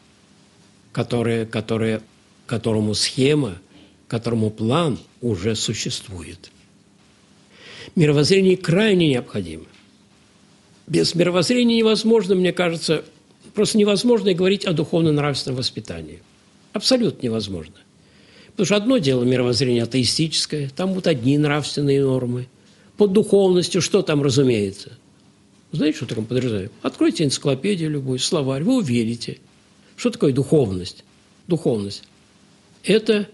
которому схема, которому план уже существует. Мировоззрение крайне необходимо. Без мировоззрения невозможно, мне кажется, просто невозможно и говорить о духовно-нравственном воспитании. Абсолютно невозможно. Потому что одно дело мировоззрение атеистическое, там вот одни нравственные нормы. Под духовностью что там разумеется? Знаете, что такое подразумевает? Откройте энциклопедию любую, словарь, вы увидите. Что такое духовность? Духовность – это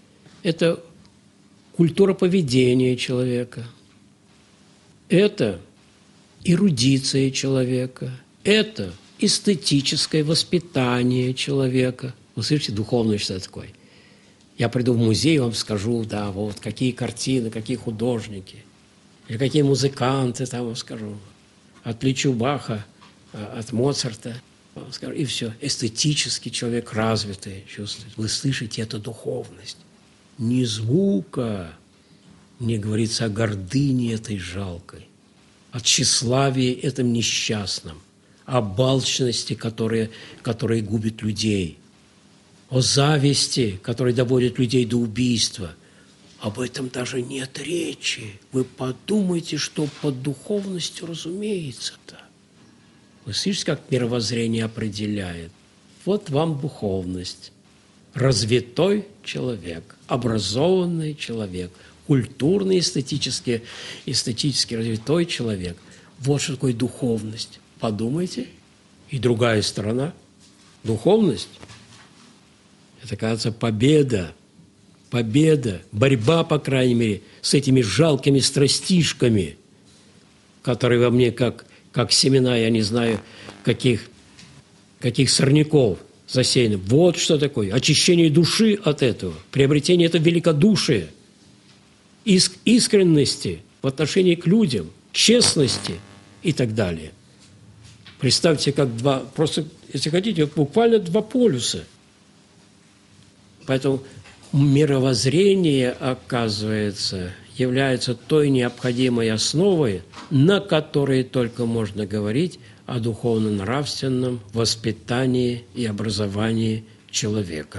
культура поведения человека, это эрудиция человека, это эстетическое воспитание человека. Вы слышите, духовное что такое? Я приду в музей, вам скажу, да, вот какие картины, какие художники, или какие музыканты, там вам скажу. Отличу Баха от Моцарта, вам скажу, и все. Эстетический человек развитый чувствует. Вы слышите, это духовность. Ни звука не говорится о гордыне этой жалкой, о тщеславии этом несчастном, об алчности, которая губит людей, о зависти, которая доводит людей до убийства. Об этом даже нет речи. Вы подумайте, что под духовностью разумеется-то. Вы слышите, как мировоззрение определяет? Вот вам духовность. Развитой человек, образованный человек, культурный, эстетически развитой человек. Вот что такое духовность. Подумайте. И другая сторона. Духовность – это, кажется, победа, борьба, по крайней мере, с этими жалкими страстишками, которые во мне, как семена, я не знаю, каких сорняков засеяны. Вот что такое. Очищение души от этого, приобретение этого великодушия, искренности в отношении к людям, честности и так далее. Представьте, как просто, если хотите, буквально два полюса. Поэтому мировоззрение, оказывается, является той необходимой основой, на которой только можно говорить о духовно-нравственном воспитании и образовании человека.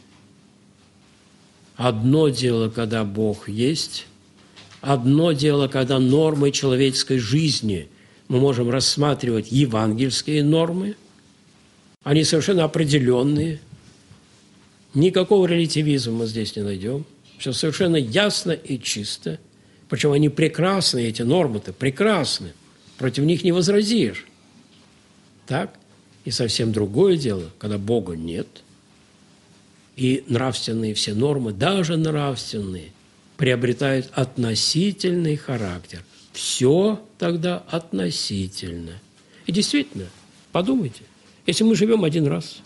Одно дело, когда Бог есть, одно дело, когда нормы человеческой жизни мы можем рассматривать евангельские нормы, они совершенно определенные, никакого релятивизма мы здесь не найдем, все совершенно ясно и чисто, причем они прекрасны, эти нормы-то прекрасны, против них не возразишь. Так? И совсем другое дело, когда Бога нет, и нравственные все нормы, даже нравственные, приобретают относительный характер. Все тогда относительно. И действительно, подумайте, если мы живем один раз,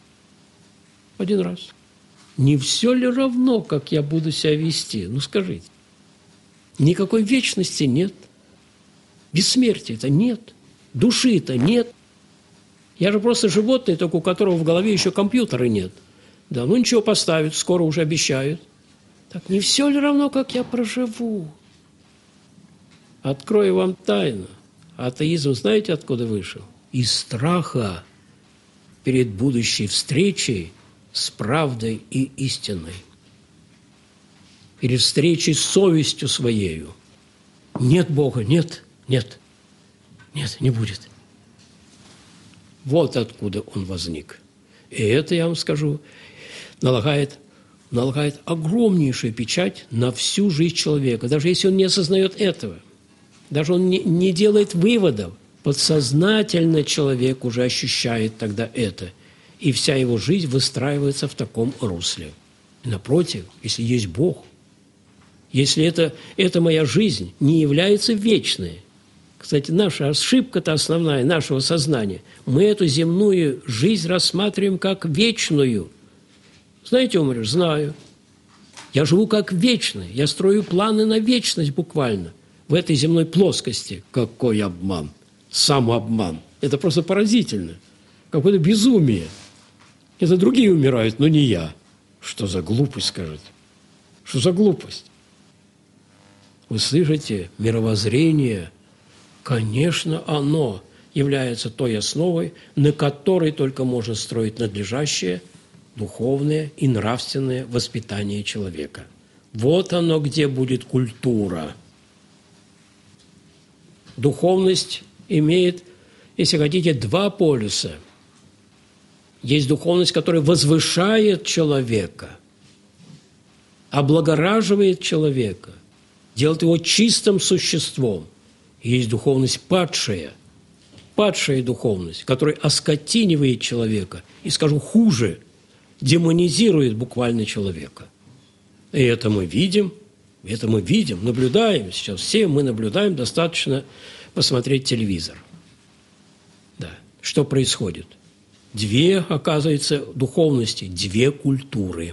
не все ли равно, как я буду себя вести? Ну, скажите. Никакой вечности нет. Бессмертия-то нет. Души-то нет. Я же просто животное, только у которого в голове еще компьютера нет. Да, ну ничего, поставят, скоро уже обещают. Так не все ли равно, как я проживу? Открою вам тайну. Атеизм знаете, откуда вышел? и страха перед будущей встречей с правдой и истиной, перед встречей с совестью своею. Нет Бога, нет, нет, нет, не будет. Вот откуда он возник. И это, я вам скажу, налагает огромнейшую печать на всю жизнь человека. Даже если он не осознает этого, даже он не делает выводов, подсознательно человек уже ощущает тогда это. И вся его жизнь выстраивается в таком русле. И напротив, если есть Бог, если эта моя жизнь не является вечной. Кстати, наша ошибка-то основная нашего сознания. Мы эту земную жизнь рассматриваем как вечную. Знаете, умрешь? Знаю. Я живу как вечный. Я строю планы на вечность буквально. В этой земной плоскости. Какой обман. Самообман. Это просто поразительно. Какое-то безумие. Это другие умирают, но не я. Что за глупость, скажете? Что за глупость? Вы слышите, мировоззрение, конечно, оно является той основой, на которой только можно строить надлежащее духовное и нравственное воспитание человека. Вот оно, где будет культура. Духовность имеет, если хотите, два полюса. Есть духовность, которая возвышает человека, облагораживает человека, делает его чистым существом. И есть духовность падшая духовность, которая оскотинивает человека и, скажу, хуже, демонизирует буквально человека. И это мы видим, наблюдаем. Сейчас все мы наблюдаем, достаточно посмотреть телевизор. Да. Что происходит? Две, оказывается, духовности, две культуры,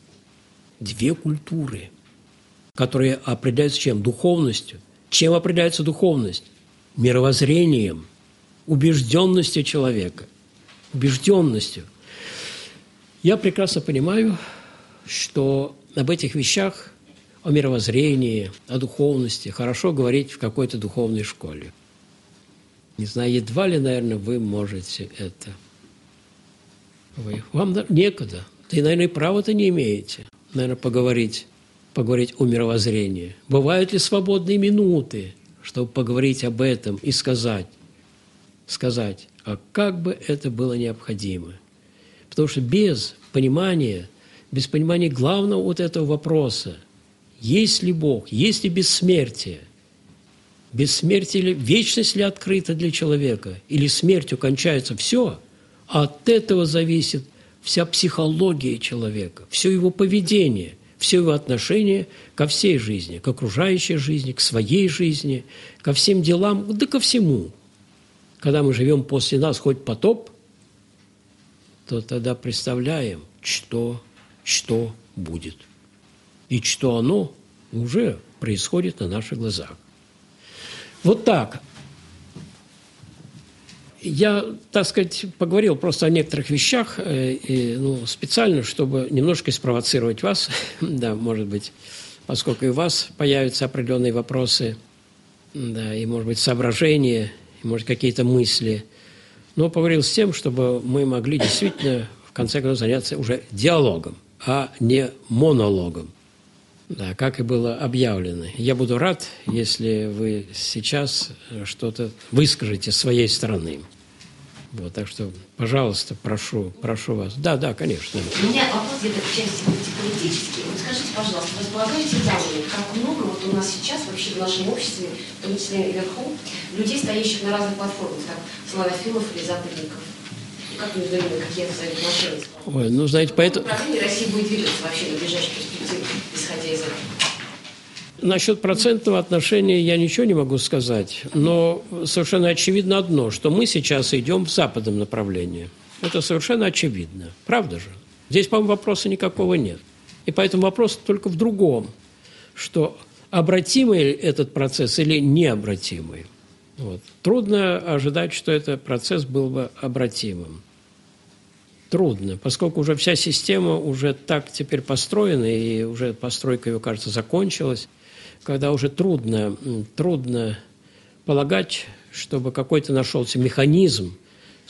которые определяются чем? Духовностью. Чем определяется духовность? Мировоззрением, убежденностью человека. Убежденностью. Я прекрасно понимаю, что об этих вещах, о мировоззрении, о духовности хорошо говорить в какой-то духовной школе. Не знаю, едва ли, наверное, вы можете это. Вам некогда. Да и, наверное, права-то не имеете, наверное, поговорить о мировоззрении. Бывают ли свободные минуты, чтобы поговорить об этом и сказать, а как бы это было необходимо? Потому что без понимания главного вот этого вопроса, есть ли Бог, есть ли бессмертие ли, вечность ли открыта для человека, или смертью кончается все, от этого зависит вся психология человека, все его поведение, все его отношение ко всей жизни, к окружающей жизни, к своей жизни, ко всем делам, да ко всему. Когда мы живем после нас хоть потоп, то тогда представляем, что будет. И что оно уже происходит на наших глазах. Вот так. Я, так сказать, поговорил просто о некоторых вещах, специально, чтобы немножко спровоцировать вас, да, может быть, поскольку и у вас появятся определенные вопросы, да, и, может быть, соображения, и, может, какие-то мысли. Но поговорил с тем, чтобы мы могли действительно, в конце концов, заняться уже диалогом, а не монологом, да, как и было объявлено. Я буду рад, если вы сейчас что-то выскажете с своей стороны. Вот, так что, пожалуйста, прошу вас. Да, конечно. У меня вопрос где-то в части политический. Вот скажите, пожалуйста, располагаете данные, как много вот у нас сейчас вообще в нашем обществе, в том числе вверху, людей, стоящих на разных платформах, как славянофилов или западников? И как между ними, какие взаимоотношения? Ой, знаете, поэтому... Направление России будет двигаться вообще на ближайшей перспективе, исходя из этого? Насчет процентного отношения я ничего не могу сказать, но совершенно очевидно одно, что мы сейчас идем в западном направлении. Это совершенно очевидно. Правда же? Здесь, по-моему, вопроса никакого нет. И поэтому вопрос только в другом, что обратимый этот процесс или необратимый. Вот. Трудно ожидать, что этот процесс был бы обратимым. Трудно, поскольку уже вся система уже так теперь построена, и уже постройка ее, кажется, закончилась, когда уже трудно полагать, чтобы какой-то нашелся механизм,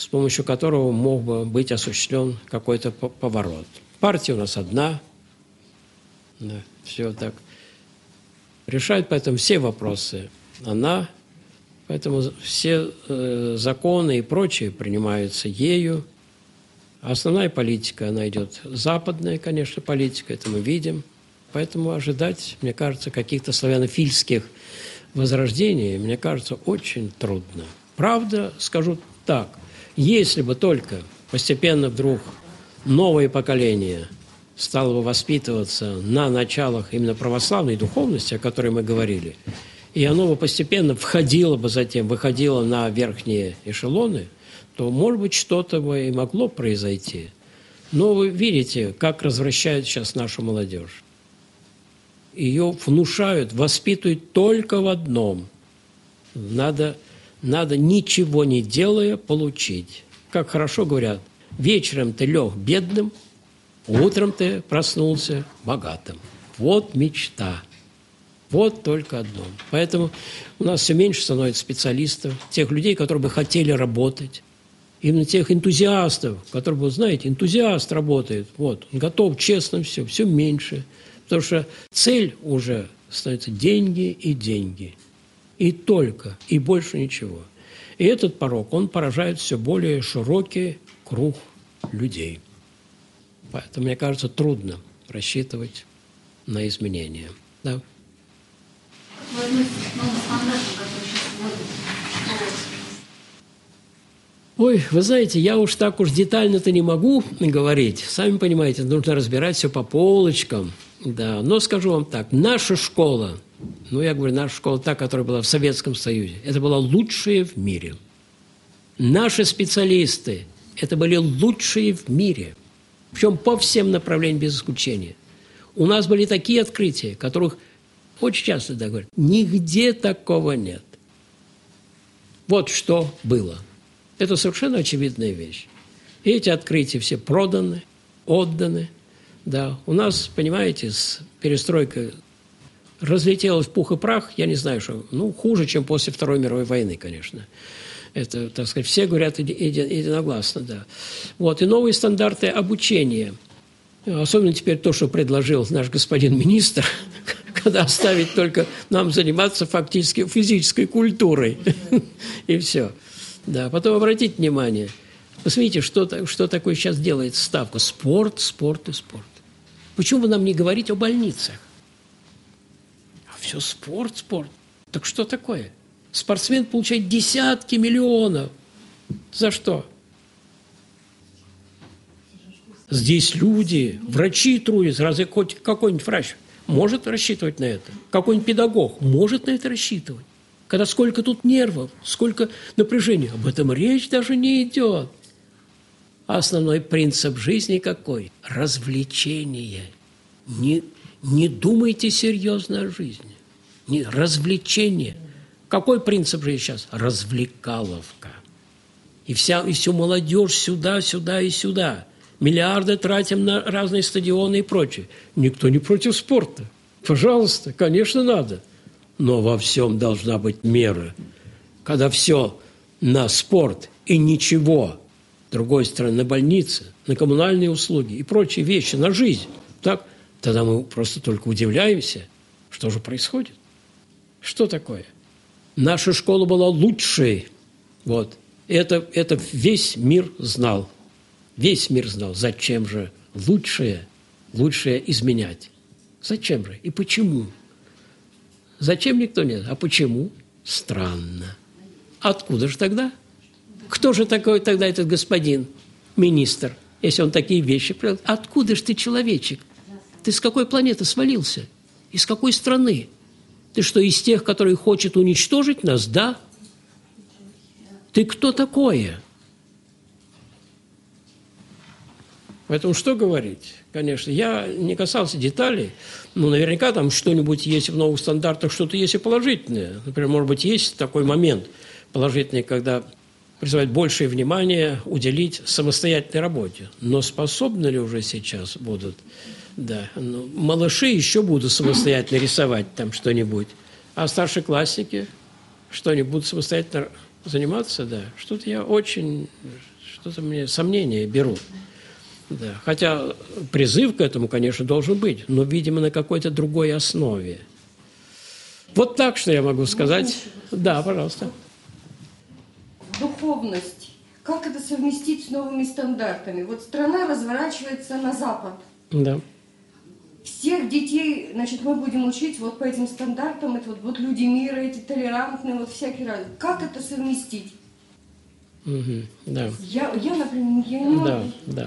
с помощью которого мог бы быть осуществлен какой-то поворот. Партия у нас одна, да, все так. Решает поэтому все вопросы она, поэтому все законы и прочее принимаются ею. Основная политика, она идет западная, конечно, политика, это мы видим. Поэтому ожидать, мне кажется, каких-то славянофильских возрождений, мне кажется, очень трудно. Правда, скажу так, если бы только постепенно вдруг новое поколение стало бы воспитываться на началах именно православной духовности, о которой мы говорили, и оно бы постепенно входило бы затем, выходило на верхние эшелоны, то, может быть, что-то бы и могло произойти. Но вы видите, как развращают сейчас нашу молодежь. Ее внушают, воспитывают только в одном. Надо ничего не делая получить. Как хорошо говорят, вечером ты лег бедным, утром ты проснулся богатым. Вот мечта. Вот только одно. Поэтому у нас все меньше становится специалистов, тех людей, которые бы хотели работать. Именно тех энтузиастов, которые, вы знаете, энтузиаст работает, вот, он готов, честно, все меньше. Потому что цель уже становится деньги и деньги. И только, и больше ничего. И этот порог, он поражает все более широкий круг людей. Поэтому, мне кажется, трудно рассчитывать на изменения. Да. Вы относитесь к новым стандартам, которые сейчас вводят? Ой, вы знаете, я уж так детально-то не могу говорить. Сами понимаете, нужно разбирать все по полочкам. Да. Но скажу вам так, наша школа, я говорю, наша школа, та, которая была в Советском Союзе, это была лучшая в мире. Наши специалисты, это были лучшие в мире. Причем по всем направлениям без исключения. У нас были такие открытия, которых очень часто говорят, нигде такого нет. Вот что было. Это совершенно очевидная вещь. И эти открытия все проданы, отданы. Да. У нас, понимаете, с перестройкой разлетелось в пух и прах, я не знаю, что, хуже, чем после Второй мировой войны, конечно. Это, так сказать, все говорят единогласно, да. Вот, и новые стандарты обучения. Особенно теперь то, что предложил наш господин министр, когда оставить только нам заниматься фактически физической культурой. И все. Да, потом обратите внимание. Посмотрите, что такое сейчас делает ставка. Спорт, спорт и спорт. Почему вы нам не говорите о больницах? А все спорт, спорт. Так что такое? Спортсмен получает десятки миллионов. За что? Здесь люди, врачи трудятся. Разве какой-нибудь врач может рассчитывать на это? Какой-нибудь педагог может на это рассчитывать? Когда сколько тут нервов, сколько напряжения. Об этом речь даже не идет. А основной принцип жизни какой? Развлечение. Не думайте серьезно о жизни. Развлечение. Какой принцип жизни сейчас? Развлекаловка. И всю молодежь сюда, сюда и сюда. Миллиарды тратим на разные стадионы и прочее. Никто не против спорта. Пожалуйста, конечно, надо. Но во всем должна быть мера. Когда все на спорт и ничего, с другой стороны, на больницы, на коммунальные услуги и прочие вещи, на жизнь, так, тогда мы просто только удивляемся, что же происходит. Что такое? Наша школа была лучшей. Вот. Это весь мир знал. Весь мир знал, зачем же лучшее изменять. Зачем же и почему? Зачем никто не знает? А почему? Странно. Откуда же тогда? Кто же такой тогда этот господин, министр, если он такие вещи привел? Откуда же ты, человечек? Ты с какой планеты свалился? Из какой страны? Ты что, из тех, которые хочет уничтожить нас, да? Ты кто такое? Поэтому что говорить? Конечно, я не касался деталей, но наверняка там что-нибудь есть в новых стандартах, что-то есть и положительное. Например, может быть, есть такой момент положительный, когда призывают большее внимание уделить самостоятельной работе. Но способны ли уже сейчас будут? Да. Малыши еще будут самостоятельно рисовать там что-нибудь, а старшеклассники что-нибудь будут самостоятельно заниматься, да. Что-то я очень Что-то мне сомнения берут. Да. Хотя призыв к этому, конечно, должен быть, но, видимо, на какой-то другой основе. Вот так, что я могу сказать. Да, пожалуйста. Духовность. Как это совместить с новыми стандартами? Вот страна разворачивается на Запад. Да. Всех детей, значит, мы будем учить вот по этим стандартам, это вот люди мира, эти толерантные, вот всякие разные. Как это совместить? Угу, да. Я, например, я не могу. Да, да.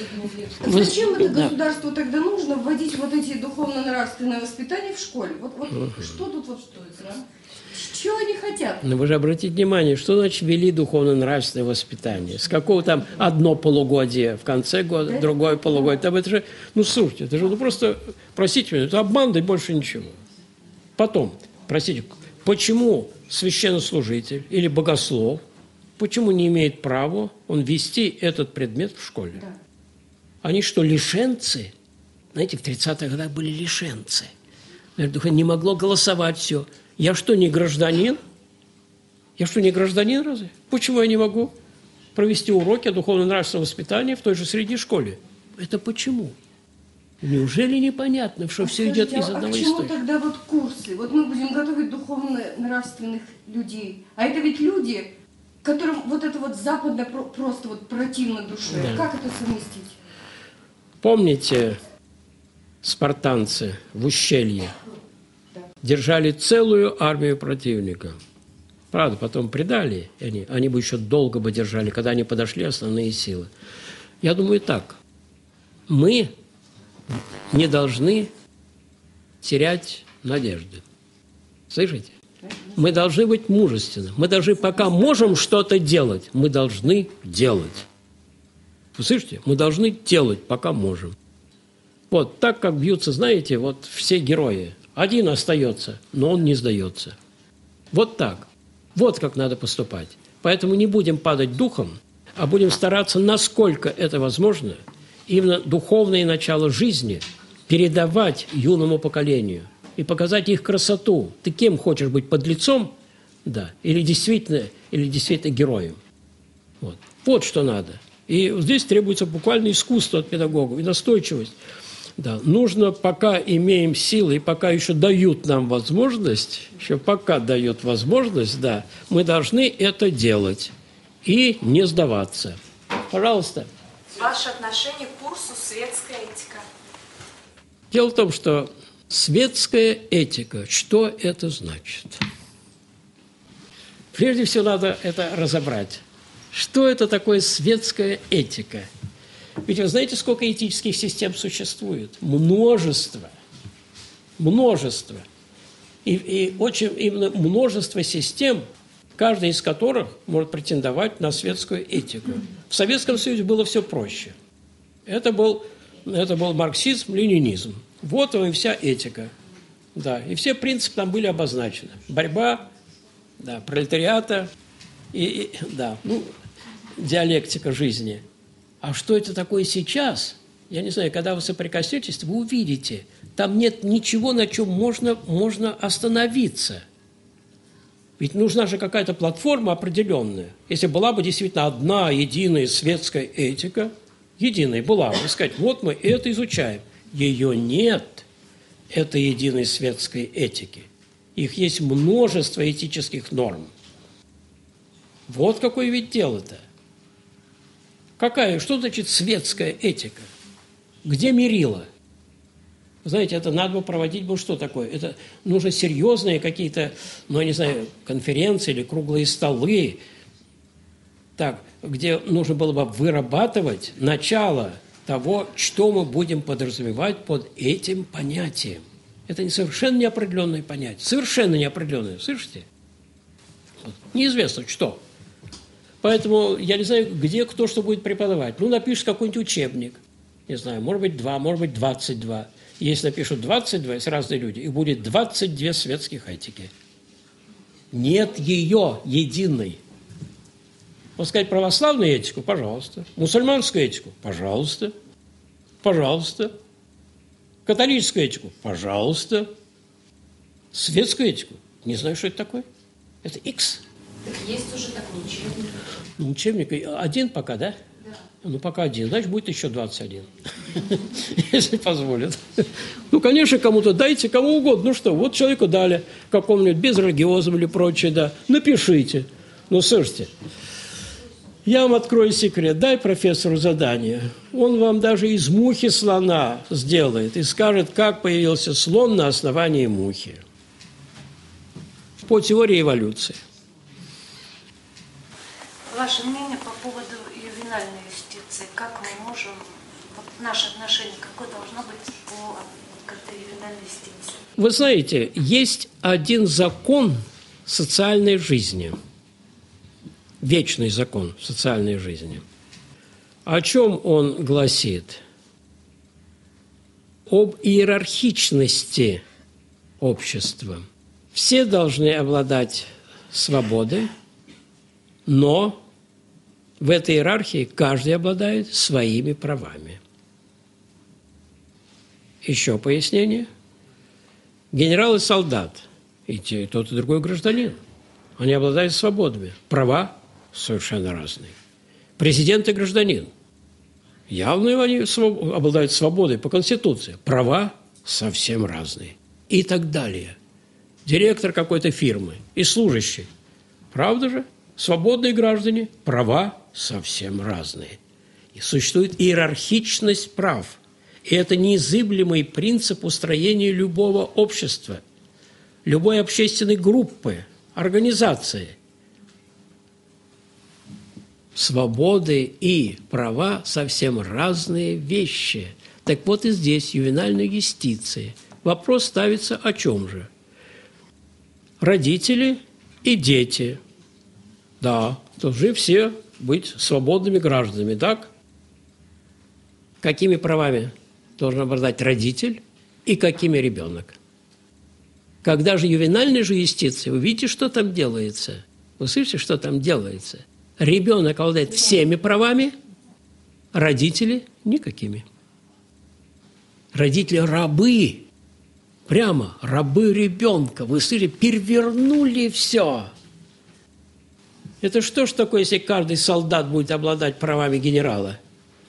Зачем это государству тогда нужно вводить вот эти духовно-нравственное воспитание в школе? Вот что тут вот стоит, да? Чего они хотят? Но вы же обратите внимание, что значит ввели духовно-нравственное воспитание? С какого там одно полугодие в конце года, да? Другое полугодие. Там это же, слушайте, это же просто, простите меня, это обман, да и больше ничего. Потом, простите, почему священнослужитель или богослов, почему не имеет права он вести этот предмет в школе? Да. Они что, лишенцы? Знаете, в 30-х годах были лишенцы. Не могло голосовать все. Я что, не гражданин? Я что, не гражданин разве? Почему я не могу провести уроки духовно-нравственного воспитания в той же средней школе? Это почему? Неужели непонятно, что все идет из одного источника? А почему тогда вот курсы? Вот мы будем готовить духовно-нравственных людей. А это ведь люди, которым вот это вот западное просто вот противно душе. Да. Как это совместить? Помните, спартанцы в ущелье держали целую армию противника. Правда, потом предали, они бы еще долго бы держали, когда они подошли основные силы. Я думаю так, мы не должны терять надежды. Слышите? Мы должны быть мужественны. Мы должны, пока можем что-то делать, мы должны делать. Вы слышите? Мы должны делать, пока можем. Вот так, как бьются, знаете, вот все герои. Один остается, но он не сдается. Вот так. Вот как надо поступать. Поэтому не будем падать духом, а будем стараться, насколько это возможно, именно духовное начало жизни передавать юному поколению и показать их красоту. Ты кем хочешь быть, подлецом, да, или действительно героем? Вот что надо. И здесь требуется буквально искусство от педагогов и настойчивость. Да, нужно, пока имеем силы и пока еще дают нам возможность, да, мы должны это делать и не сдаваться. Пожалуйста. Ваше отношение к курсу «Светская этика»? Дело в том, что светская этика, что это значит? Прежде всего надо это разобрать. Что это такое светская этика? Ведь вы знаете, сколько этических систем существует? Множество. И очень именно множество систем, каждая из которых может претендовать на светскую этику. В Советском Союзе было все проще. Это был марксизм, ленинизм. Вот и вся этика. Да, и все принципы там были обозначены. Борьба, да, пролетариата, диалектика жизни. А что это такое сейчас? Я не знаю, когда вы соприкоснетесь, вы увидите, там нет ничего, на чем можно остановиться. Ведь нужна же какая-то платформа определенная. Если была бы действительно одна единая светская этика, единая была бы, сказать, вот мы это изучаем. Ее нет, этой единой светской этики. Их есть множество этических норм. Вот какое ведь дело-то. Что значит светская этика? Где мерила? Знаете, это надо бы проводить, что такое? Это нужно серьезные какие-то, конференции или круглые столы, где нужно было бы вырабатывать начало того, что мы будем подразумевать под этим понятием. Это совершенно неопределенное понятие. Совершенно неопределенное. Слышите? Неизвестно, что. Поэтому я не знаю, где кто что будет преподавать. Напишешь какой-нибудь учебник. Не знаю, может быть, 2, может быть, 22. Если напишут 22, есть разные люди, их будет 22 светских этики. Нет ее единой. Вот сказать православную этику – пожалуйста. Мусульманскую этику – пожалуйста. Пожалуйста. Католическую этику – пожалуйста. Светскую этику – не знаю, что это такое. Это X. Так есть уже такой учебник. Ну, учебник один пока, да? Да. Ну, пока один, значит, будет еще 21, если позволят. Ну, конечно, кому-то дайте, кому угодно. Ну что, вот человеку дали, какому-нибудь безрелигиозному или прочее, да, напишите. Ну, слушайте, я вам открою секрет. Дай профессору задание. Он вам даже из мухи слона сделает и скажет, как появился слон на основании мухи. По теории эволюции. Ваше мнение по поводу ювенальной юстиции? Как мы можем, вот наше отношение какое должно быть к этой ювенальной юстиции? Вы знаете, есть один закон социальной жизни, вечный закон социальной жизни. О чем он гласит? Об иерархичности общества. Все должны обладать свободой, но в этой иерархии каждый обладает своими правами. Еще пояснение. Генерал и солдат, и тот, и другой гражданин, они обладают свободами. Права совершенно разные. Президент и гражданин. Явно они обладают свободой по Конституции. Права совсем разные. И так далее. Директор какой-то фирмы и служащий. Правда же? Свободные граждане, права совсем разные. И существует иерархичность прав. И это неизыблемый принцип устроения любого общества, любой общественной группы, организации. Свободы и права совсем разные вещи. Так вот и здесь, ювенальной юстиции. Вопрос ставится о чем же? Родители и дети. Да, должны все быть свободными гражданами, так? Какими правами должен обладать родитель и какими ребенок? Когда же ювенальной же юстиции, вы видите, что там делается? Вы слышите, что там делается? Ребенок обладает всеми правами, родители – никакими. Родители – рабы, прямо рабы ребенка. Вы слышите, перевернули все. Это что ж такое, если каждый солдат будет обладать правами генерала?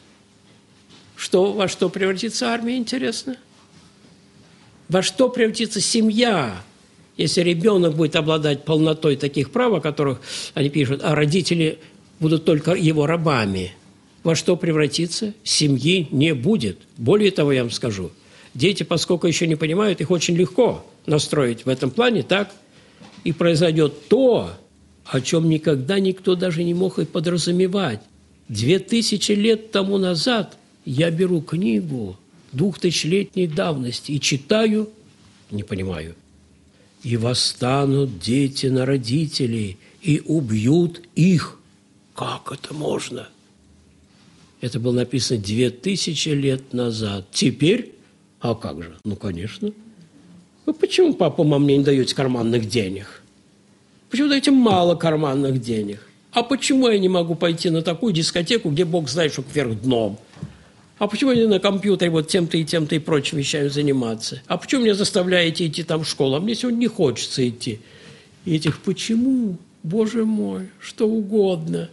Во что превратится армия, интересно? Во что превратится семья, если ребенок будет обладать полнотой таких прав, о которых они пишут, а родители будут только его рабами? Во что превратится? Семьи не будет. Более того, я вам скажу, дети, поскольку еще не понимают, их очень легко настроить в этом плане, так? И произойдет то, о чем никогда никто даже не мог и подразумевать. 2000 лет тому назад я беру книгу 2000-летней давности и читаю, не понимаю, «И восстанут дети на родителей, и убьют их». Как это можно? Это было написано 2000 лет назад. Теперь? А как же? Ну, конечно. Вы почему, папа, мам, мне не даете карманных денег? Почему даете мало карманных денег? А почему я не могу пойти на такую дискотеку, где Бог знает, что кверх дном? А почему я не на компьютере вот тем-то и прочими вещами заниматься? А почему меня заставляете идти там в школу? А мне сегодня не хочется идти. И этих почему? Боже мой, что угодно.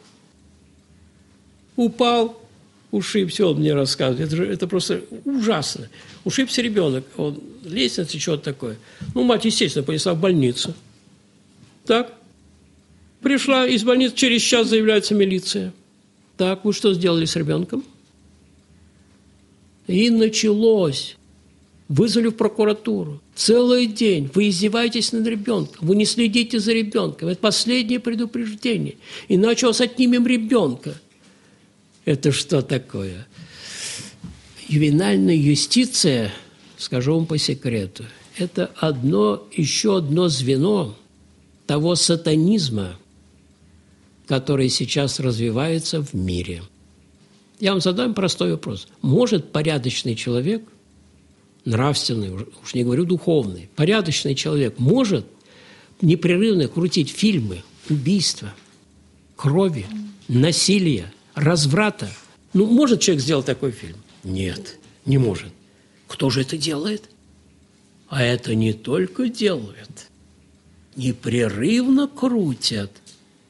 Упал, ушибся, он мне рассказывает. Это просто ужасно. Ушибся ребенок, он лестница, что-то такое. Ну, мать, естественно, понесла в больницу. Так? Пришла из больницы, через час заявляется милиция. Так, вы что сделали с ребенком? И началось. Вызвали в прокуратуру. Целый день вы издеваетесь над ребенком, вы не следите за ребенком. Это последнее предупреждение. Иначе вас отнимем ребенка. Это что такое? Ювенальная юстиция, скажу вам по секрету, это еще одно звено того сатанизма, который сейчас развивается в мире. Я вам задам простой вопрос. Может порядочный человек, нравственный, уж не говорю духовный, порядочный человек может непрерывно крутить фильмы убийства, крови, насилия, разврата? Ну, может человек сделать такой фильм? Нет, не может. Кто же это делает? А это не только делают, непрерывно крутят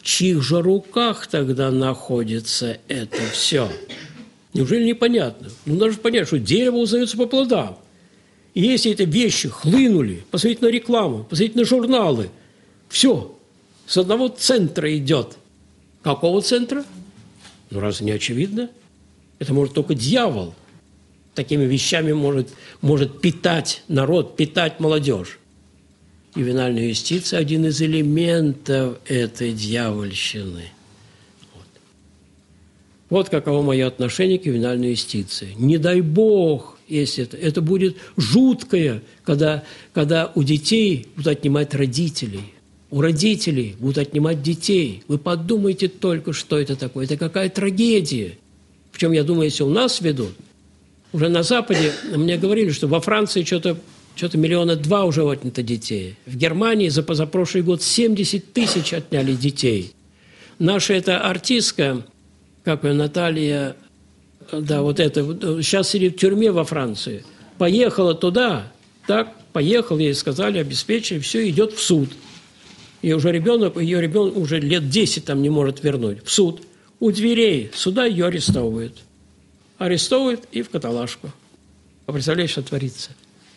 чьих же руках тогда находится это все? Неужели непонятно? Ну, надо же понять, что дерево узнается по плодам. И если эти вещи хлынули, посмотрите на рекламу, посмотрите на журналы, все, с одного центра идет. Какого центра? Ну, разве не очевидно? Это может только дьявол. Такими вещами может питать народ, питать молодежь. Ювенальная юстиция – один из элементов этой дьявольщины. Вот каково мое отношение к ювенальной юстиции. Не дай Бог, если это будет жуткое, когда у детей будут отнимать родителей. У родителей будут отнимать детей. Вы подумайте только, что это такое. Это какая трагедия. Причем, я думаю, если у нас ведут, уже на Западе мне говорили, что во Франции что-то 2 миллиона уже отнято детей. В Германии за позапрошлый год 70 тысяч отняли детей. Наша эта артистка, как ее, Наталья, да, вот это, сейчас сидит в тюрьме во Франции. Поехала туда, так, поехала, ей сказали, обеспечили, все, идет в суд. Ее ребенок уже лет 10 там не может вернуть. В суд. У дверей суда ее арестовывают. Арестовывают и в каталажку. А представляешь, что творится?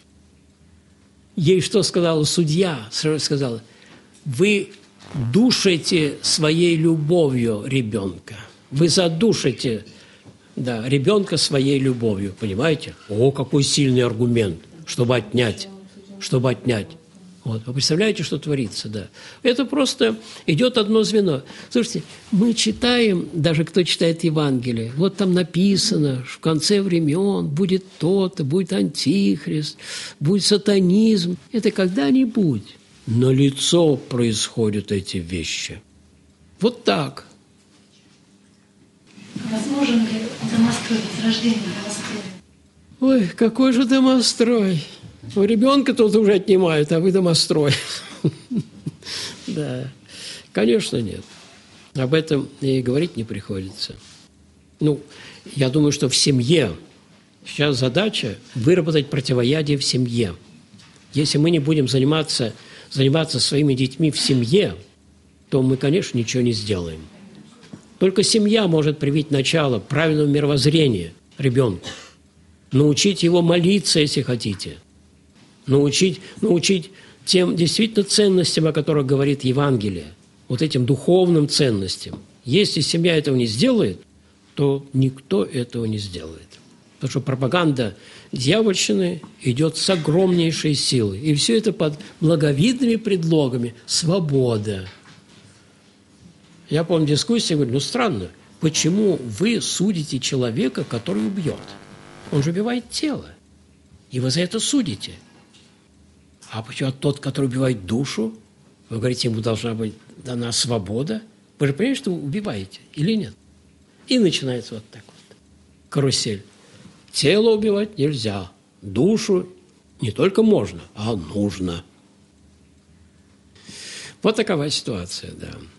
Ей что сказала судья? Сказала, вы душите своей любовью ребенка. Вы задушите, да, ребенка своей любовью. Понимаете? О, какой сильный аргумент, чтобы отнять. Вот. Вы представляете, что творится, да? Это просто идет одно звено. Слушайте, мы читаем, даже кто читает Евангелие, вот там написано, что в конце времен будет то-то, будет антихрист, будет сатанизм. Это когда-нибудь налицо происходят эти вещи. Вот так. Возможен ли домострой, возрождение домостроя? Ой, какой же домострой? У ребенка тут уже отнимают, а вы домострой. Да, конечно, нет. Об этом и говорить не приходится. Ну, я думаю, что в семье сейчас задача выработать противоядие в семье. Если мы не будем заниматься своими детьми в семье, то мы, конечно, ничего не сделаем. Только семья может привить начало правильного мировоззрения ребенку. Научить его молиться, если хотите. Научить тем действительно ценностям, о которых говорит Евангелие, вот этим духовным ценностям. Если семья этого не сделает, то никто этого не сделает. Потому что пропаганда дьявольщины идет с огромнейшей силой. И все это под благовидными предлогами. Свобода. Я помню дискуссию, говорю, странно, почему вы судите человека, который убьет? Он же убивает тело. И вы за это судите. А почему тот, который убивает душу, вы говорите, ему должна быть дана свобода? Вы же понимаете, что вы убиваете или нет? И начинается вот так вот. Карусель. Тело убивать нельзя. Душу не только можно, а нужно. Вот такова ситуация, да.